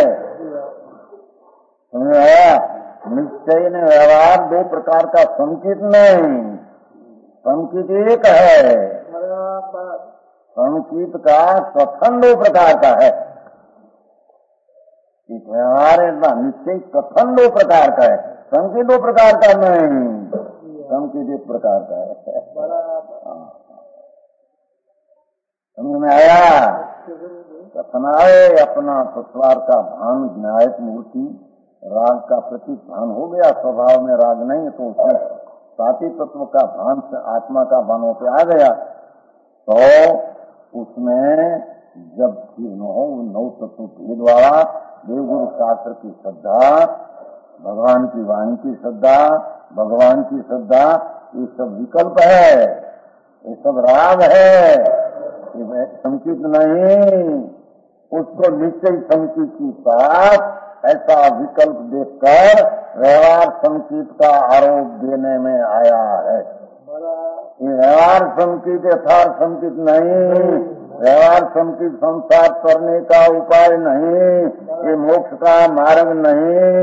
समझ आया? निश्चय ने व्यवहार दो प्रकार का संकित नहीं, संकित एक है। संकित का कथन दो प्रकार का है। एक व्यवहार है, निश्चय कथन दो प्रकार का है, संकित दो प्रकार का नहीं, संकित एक प्रकार का है। समझ में आया? कथन आए अपना तत्वार का भान, ज्ञायक मूर्ति राग का प्रतीक भान हो गया, स्वभाव में राग नहीं तो उसमें साथी तत्व का भान से आत्मा का भान होकर आ गया, तो उसमें जब फिर न हो नौ तत्व भेद वाला देवगुरु शास्त्र की श्रद्धा, भगवान की वाणी की श्रद्धा, भगवान की श्रद्धा, ये सब विकल्प है, ये सब राग है, ये संकित नहीं। उसको निश्चय संकित के साथ ऐसा विकल्प देखकर व्यवहार संकित का आरोप देने में आया है। ये व्यवहार संकित यथार्थ संकित नहीं, व्यवहार संकित संसार करने का उपाय नहीं, ये मोक्ष का मार्ग नहीं।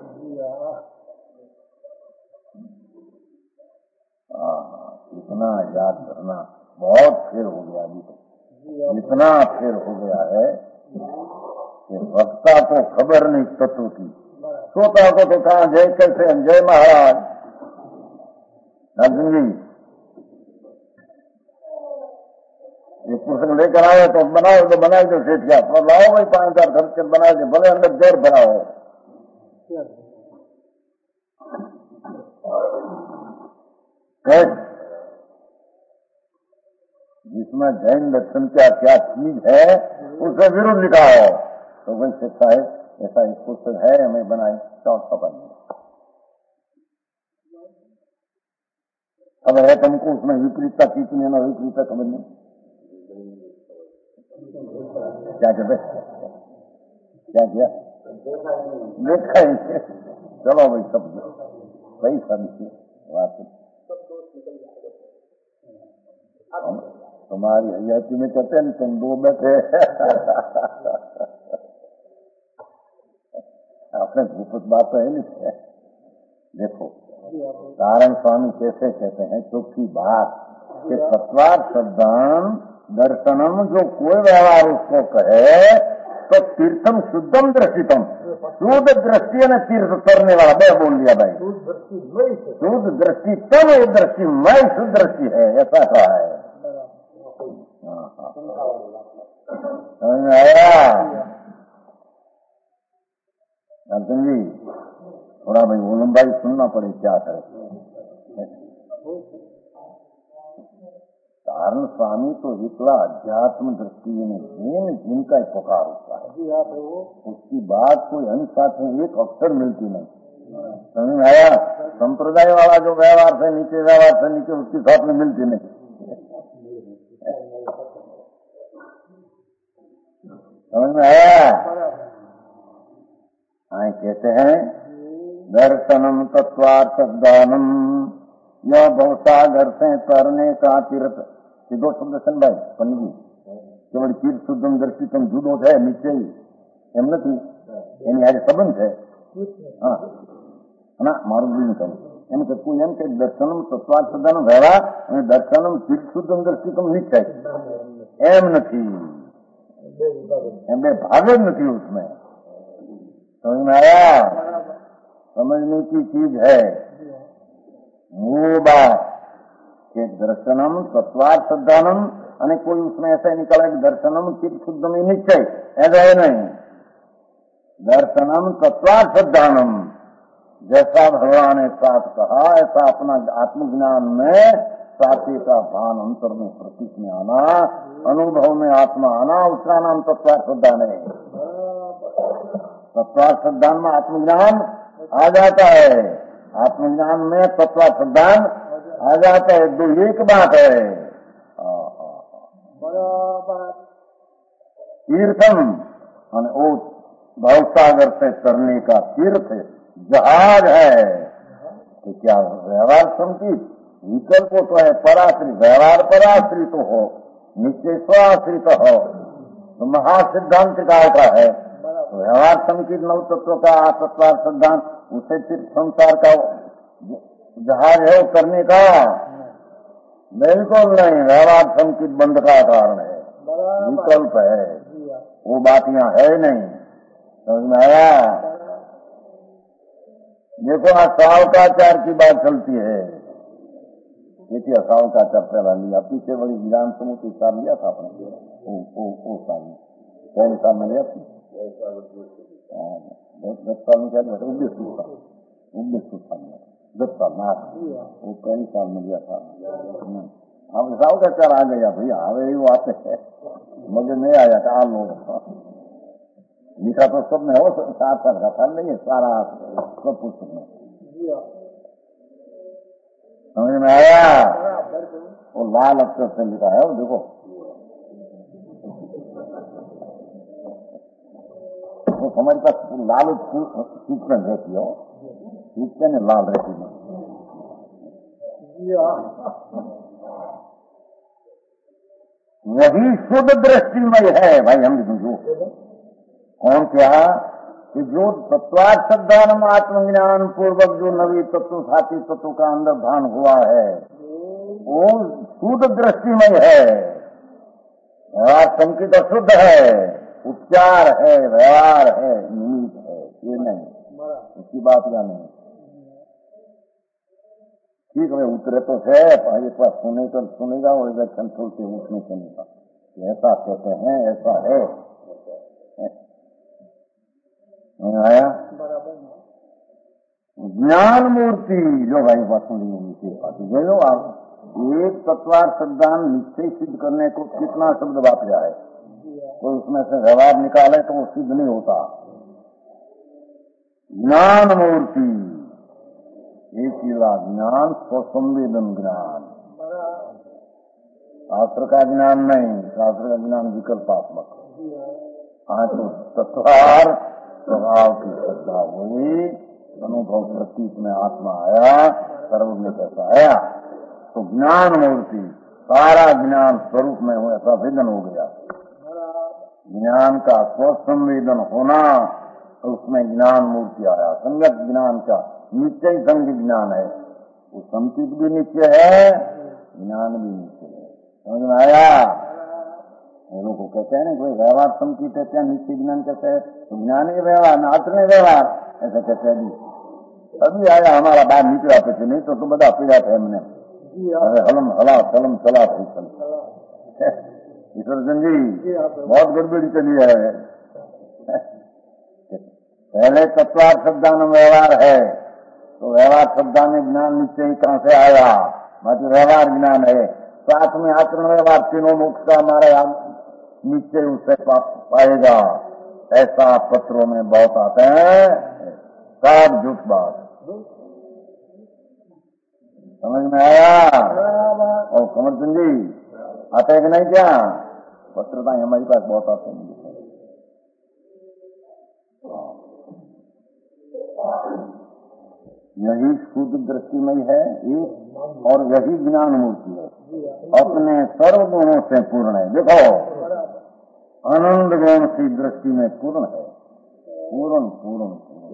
इतना याद करना, बहुत फेर हो गया अभी तक, इतना फेर हो गया है कि वक्ता को खबर नहीं तत्व की, श्रोता को तो कहा जय कैसे जय महाराज अर्जुन जी, ये पुस्तक लेकर आए तो बनाओ तो बनाए दो सेठिया, तो लाओ भाई 5,000 खर्च कर बनाए दे, भले अंदर जड़ बनाओ। जिसमें जैन दर्शन क्या क्या चीज है उससे विरुद्ध लिखाओ, तो भाई शिक्षा है ऐसा एक पुस्तक है हमें बनाई, चौथ खबर अब है तुमको उसमें विपरीतता कितनी ना विपरीतता खबर नहीं, क्या कहते क्या किया देखा ही। चलो भाई सब सही समझिए बात। तुम्हारी हयाती में कहते हैं तुम दो बैठे आपने भूपत बात तो है नहीं। देखो नारायण स्वामी कैसे कहते हैं चौथी बात कि तत्वार श्रद्धान दर्शनम, जो कोई व्यवहार उसको कहे तो तीर्थम शुद्धम दृष्टितम, शुद्ध दृष्टि ने तीर्थ करने वाला, मैं बोल दिया भाई, शुद्ध दृष्टि तब एक दृष्टि मैं शुद्ध दृष्टि है, ऐसा कहा है। समझ में आया अर्जुन जी? थोड़ा भाई वो लंबाई सुनना पड़े क्या करे। कारण स्वामी तो एकला अध्यात्म दृष्टि में जिनका पुकार होता है, उसकी बात कोई अन्य साथ में एक अक्षर मिलती नहीं। समझ में आया? संप्रदाय वाला जो व्यवहार से नीचे उसकी साथ में मिलती नहीं। समझ में आया? हाँ कहते हैं दर्शनम तत्वार्थ दानम, यह भवसागर से तरने का तीर्थ, दो शब्द सन भाई पंडित केवल तीर्थ शुद्धम दर्शितम जुदो है नीचे एम नहीं, એની આજે સંબંધ છે હા ના મારું બી નહીં એમ કે કોઈ એમ કે દર્શનમ તત્વાર્થ દાનમ વ્યવહાર અને દર્શનમ तीर्थ शुद्धम दर्शितम નીચે એમ નથી, એમ બે ભાગ જ નથી उसमें। समझ में आया? समझने की चीज है वो बात कि दर्शनम तत्वार्थ सिद्धानम, અને कोई उसमें ऐसा निकला कि दर्शनम चित्त शुद्ध में निश्चय, ऐसा है नहीं। दर्शनम तत्वार्थ सिद्धानम, जैसा भगवान ने साथ कहा ऐसा अपना आत्मज्ञान में साथी का भान अंतर में प्रतीक में आना, अनुभव में आत्मा आना, उसका नाम तत्वार्थ सिद्धान है। तत्वार्थ सिद्धान में आत्मज्ञान आ जाता है, आत्मज्ञान में तत्वार्थ सिद्धान आ जाता है, दो एक बात है। तीर्थम और वो भवसागर से तरने का तीर्थ जहाज है कि क्या व्यवहार संकीत विकल्प तो है, पराश्रित व्यवहार पराश्रित तो हो, निश्चय स्वाश्रित हो, तो महासिद्धांत का है। तो व्यवहार संकीत नव तत्व का तत्वार्थ सिद्धांत, उसे तीर्थ संसार का जहाज है वो करने का बिल्कुल नहीं, व्यवहार संकीत बंध का कारण है, विकल्प है, वो बात यहाँ है नहीं। समझ में आया? देखो आज सावकाचार की बात चलती है, देखिए सावकाचार पहला लिया, पीछे बड़ी विधान समूह के साल लिया था अपने, वो साल में पहले साल में लिया था, 10 साल में क्या लिया था, 19 साल में 10 साल में वो पहले साल में लिया था। अब सावकाचार आ गया भैया, हमें वो आते हैं, मुझे नहीं आया था आप लोग लिखा तो सब में हो, 7 साल का साल नहीं है सारा सब पुस्तक में। समझ में आया? वो लाल अक्षर से लिखा है, वो देखो वो हमारे पास लाल सीक्वेंस रहती हो, सीक्वेंस लाल रहती है। वही शुद्ध दृष्टिमय है भाई। हम जो कौन क्या कि जो तत्वार्थ सिद्धान आत्मज्ञान पूर्वक जो नवी तत्व साथी तत्व का अंदर भान हुआ है वो शुद्ध दृष्टिमय है। व्यवहार संकित अशुद्ध है, उपचार है, व्यवहार है, निमित्त है, ये नहीं, उसकी बात या नहीं। ठीक है, उतरे तो है, एक बार सुनेगा और इलेक्शन छोड़ते उसमें सुनेगा, ऐसा कहते हैं, ऐसा है। आया ज्ञान मूर्ति जो भाई बात सुनी जो आप एक तत्वार्थ सिद्धांत निश्चय सिद्ध करने को कितना शब्द बात जाए, तो उसमें से व्यवहार निकाले तो वो सिद्ध नहीं होता। ज्ञान मूर्ति एक ज्ञान, स्वसंवेदन ज्ञान, शास्त्र का ज्ञान नहीं, शास्त्र का ज्ञान विकल्पात्मक। आज तो तत्वार्थ स्वभाव की श्रद्धा हुई, अनुभव प्रतीक में आत्मा आया, सर्व में कैसा आया, तो ज्ञान मूर्ति सारा ज्ञान स्वरूप में हो ऐसा वेदन हो गया। ज्ञान का स्वसंवेदन होना, तो उसमें ज्ञान मूर्ति आया। संगत ज्ञान का निश्चय संग ज्ञान है, वो संकित भी निश्चय है, ज्ञान भी निश्चय है। समझ में आया? लोगों को कहते हैं ना कोई व्यवहार संकित है, क्या निश्चय ज्ञान कैसे है, तो ज्ञान ही व्यवहार, नात्र नहीं व्यवहार, ऐसा कहते हैं। अभी आया हमारा बाहर निकला पीछे, नहीं तो बड़ा पीड़ा था हमने, हलम हला कलम चला ईश्वर जी बहुत गड़बड़ी चली है। पहले तत्वार्थ शब्दान व्यवहार है, तो व्यवहार शब्दान में ज्ञान निश्चय कहां से आया, बाकी व्यवहार ज्ञान है, साथ में आचरण व्यवहार तीनों मुख का हमारा निश्चय उससे पाएगा। ऐसा पत्रों में बहुत आते हैं, सब झूठ बात। समझ में आया? और कमर सिंह जी आते हैं कि नहीं? क्या पत्रता हमारे पास बहुत आते हैं। यही शुद्ध दृष्टिमय है एक, और यही ज्ञान मूर्ति है, अपने सर्व गुणों से पूर्ण है। देखो आनंद गुण की दृष्टि में पूर्ण है, पूर्ण पूर्ण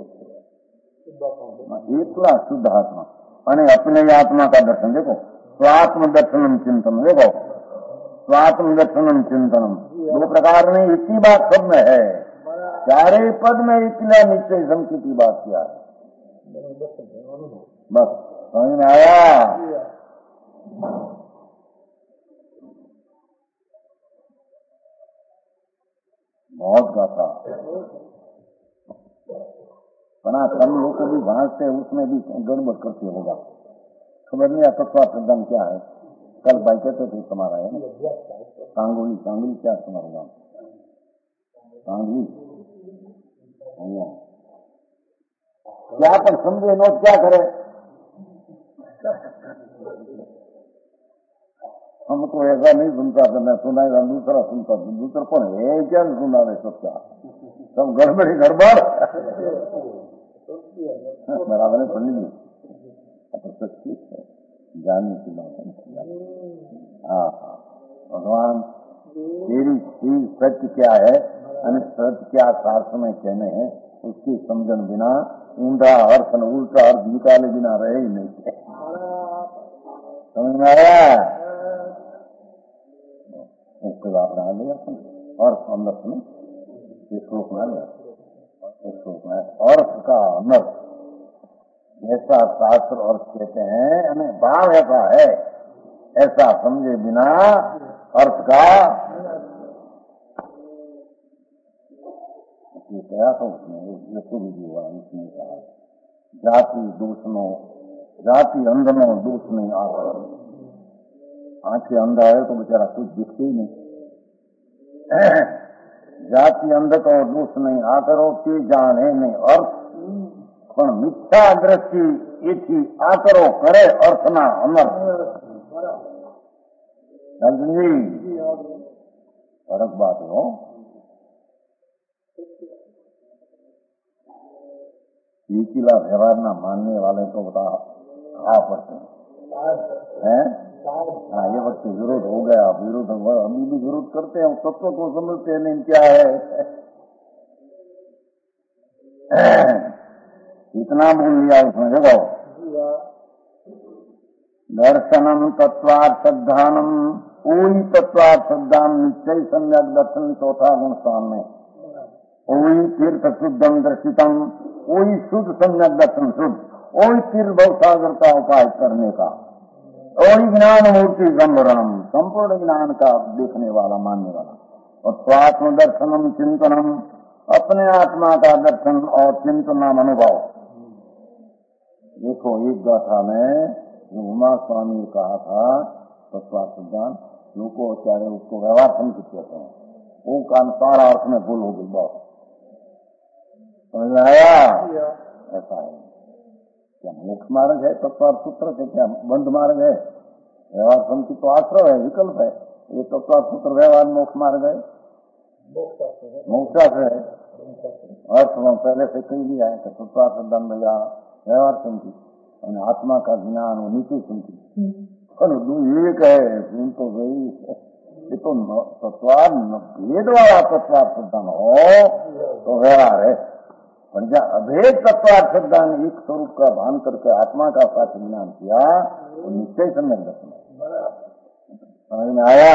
एकला शुद्ध आत्मा, अने अपने आत्मा का दर्शन। देखो स्वात्म दर्शनम चिंतन, देखो स्वात्म दर्शनम चिंतनम, दो प्रकार में इसी बात सब में है। चारे पद में इतना निश्चय संकित की बात किया है। बस समझ में आया। बहुत गाथा बना कम लोग को भी भांजते, उसमें भी गड़बड़ करते होगा, खबर नहीं आता तत्वार्थम क्या है। कल भाई कहते थे तुम्हारा है ना कांगुली, कांगुली क्या तुम्हारा नाम कांगुली क्या पर समझे नोट क्या करे। हमको ऐसा नहीं सुनता था, मैं सुनाएगा दूसरा सुनता था, दूसरा कौन है क्या सुना रहे सब क्या सब गड़बड़ी गड़बड़ बराबर है पढ़ लीजिए तो सच्ची है जानने की बात है। हाँ हाँ भगवान तेरी चीज सत्य क्या है और सत्य क्या शास्त्र में कहने हैं उसकी समझन बिना ऊंधा अर्थ न उल्टा अर्थ निकाले बिना रहे ही नहीं। समझ में आया। उसके बाद बना लिया और अंदर सुने श्लोक बना लिया श्लोक में अर्थ का अनर्थ जैसा शास्त्र अर्थ कहते हैं भाव ऐसा है ऐसा समझे बिना अर्थ का कहा तो उसने हुआ उसने कहा जाति दूषणों जाति अंधनो दूष नहीं आता। आंखें अंधा है तो बेचारा कुछ दिखते ही नहीं। जाति अंध को दूष नहीं आकरो ते जाने नहीं अर्थ पण मिथ्या दृष्टि एथी आकरो करे अर्थना अनर्थ। जी फर्क बात हो। कीला व्यवहार न मानने वाले को बता खा पड़ते हैं। हाँ ये वक्त विरोध हो गया, विरोध अभी भी विरोध करते हैं, तत्व को समझते नहीं क्या है। इतना बोल लिया उसने देखो दर्शनम तत्वार्थ श्रद्धानम कोई तत्वार्थ श्रद्धान निश्चय सम्यक दर्शन चौथा गुण स्थान में कोई तीर्थ शुद्धम दर्शितम कोई शुद्ध सम्यक दर्शन शुद्ध कोई तीर्थ भवसागर का उपाय करने का और ज्ञान मूर्ति संवरणम संपूर्ण ज्ञान का देखने वाला मानने वाला और स्वात्म दर्शनम चिंतनम अपने आत्मा का दर्शन और चिंतन अनुभव। देखो एक गाथा में जो उमा स्वामी ने कहा था तत्वार्थ ज्ञान लोग को चाहे उसको व्यवहार समझ कहते हैं वो का अनुसार अर्थ में भूल हो गई बहुत समझ में आया। ऐसा है क्या मोक्ष मार्ग है तत्वार्थ सूत्र से क्या बंध मार्ग है। व्यवहार समिति तो आश्रय है विकल्प है ये तत्वार्थ सूत्र व्यवहार मोक्ष मार्ग है मोक्षाश्रय है। अर्थ में पहले से कही दिया है कि तत्वार्थ दंड या व्यवहार समिति और आत्मा का ज्ञान वो नीचे समिति एक है तो वही ये तो तत्वार्थ भेद वाला तत्वार्थ सिद्धांत हो तो व्यवहार है और जब अभेद तत्वार्थ सिद्धांत एक स्वरूप का भान करके आत्मा का साथ ज्ञान किया तो निश्चय सम्यक दर्शन समझ में आया।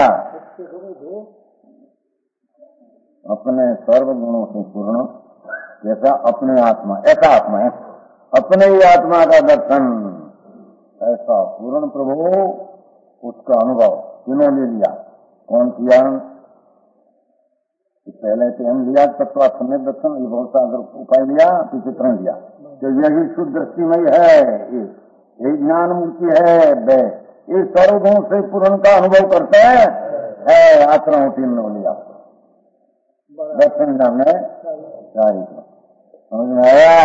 अपने सर्व गुणों से पूर्ण जैसा अपने आत्मा ऐसा आत्मा है अपने ही आत्मा का दर्शन ऐसा पूर्ण प्रभु उसका अनुभव किन्होंने लिया कौन किया पहले तो हम लिया तत्वार्थ में दर्शन ये बहुत सागर उपाय लिया तो चित्रण लिया तो यही शुद्ध दृष्टिमय है ये ज्ञान मुक्ति है ये सर्वगुण से पूर्ण का अनुभव करते हैं आश्रम तीन लिया दर्शन में समझ में आया।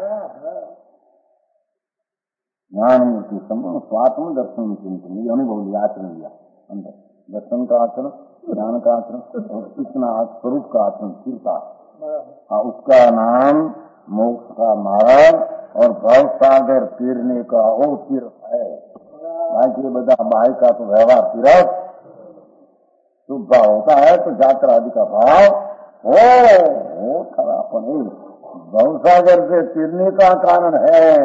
ज्ञान मूर्ति संपूर्ण स्वात्म दर्शन चिंतन ये अनुभव लिया आचरण लिया अंदर दर्शन का आचरण ज्ञान का आचरण और इतना स्वरूप का आचरण स्थिरता उसका नाम मोक्ष का मार्ग और भव सागर तीरने का वो तीर्थ है। बाकी बता बाई का तो व्यवहार तीर्थ शुभ भाव होता है तो यात्रा आदि का भाव हो खराब नहीं भव सागर से तीरने का कारण है।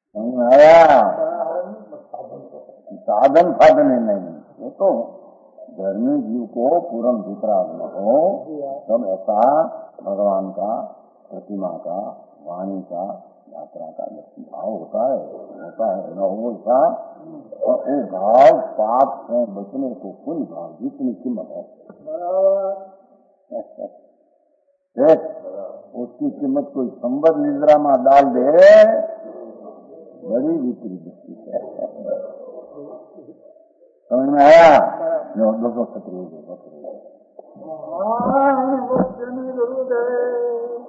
आया साधन फाधन नहीं ये तो धर्मी जीव को पूर्ण वितराग न हो, तब ऐसा भगवान का, प्रतिमा का, वाणी का, यात्रा का व्यक्ति भाव होता है न हो ऐसा। और वो भाव पाप से बचने को पुण्य भाव जितनी कीमत है, उसकी कीमत कोई संबर निद्रा में डाल दे, बड़ी विपरीत दृष्टि है। समझ में आया? दोस्तों, 17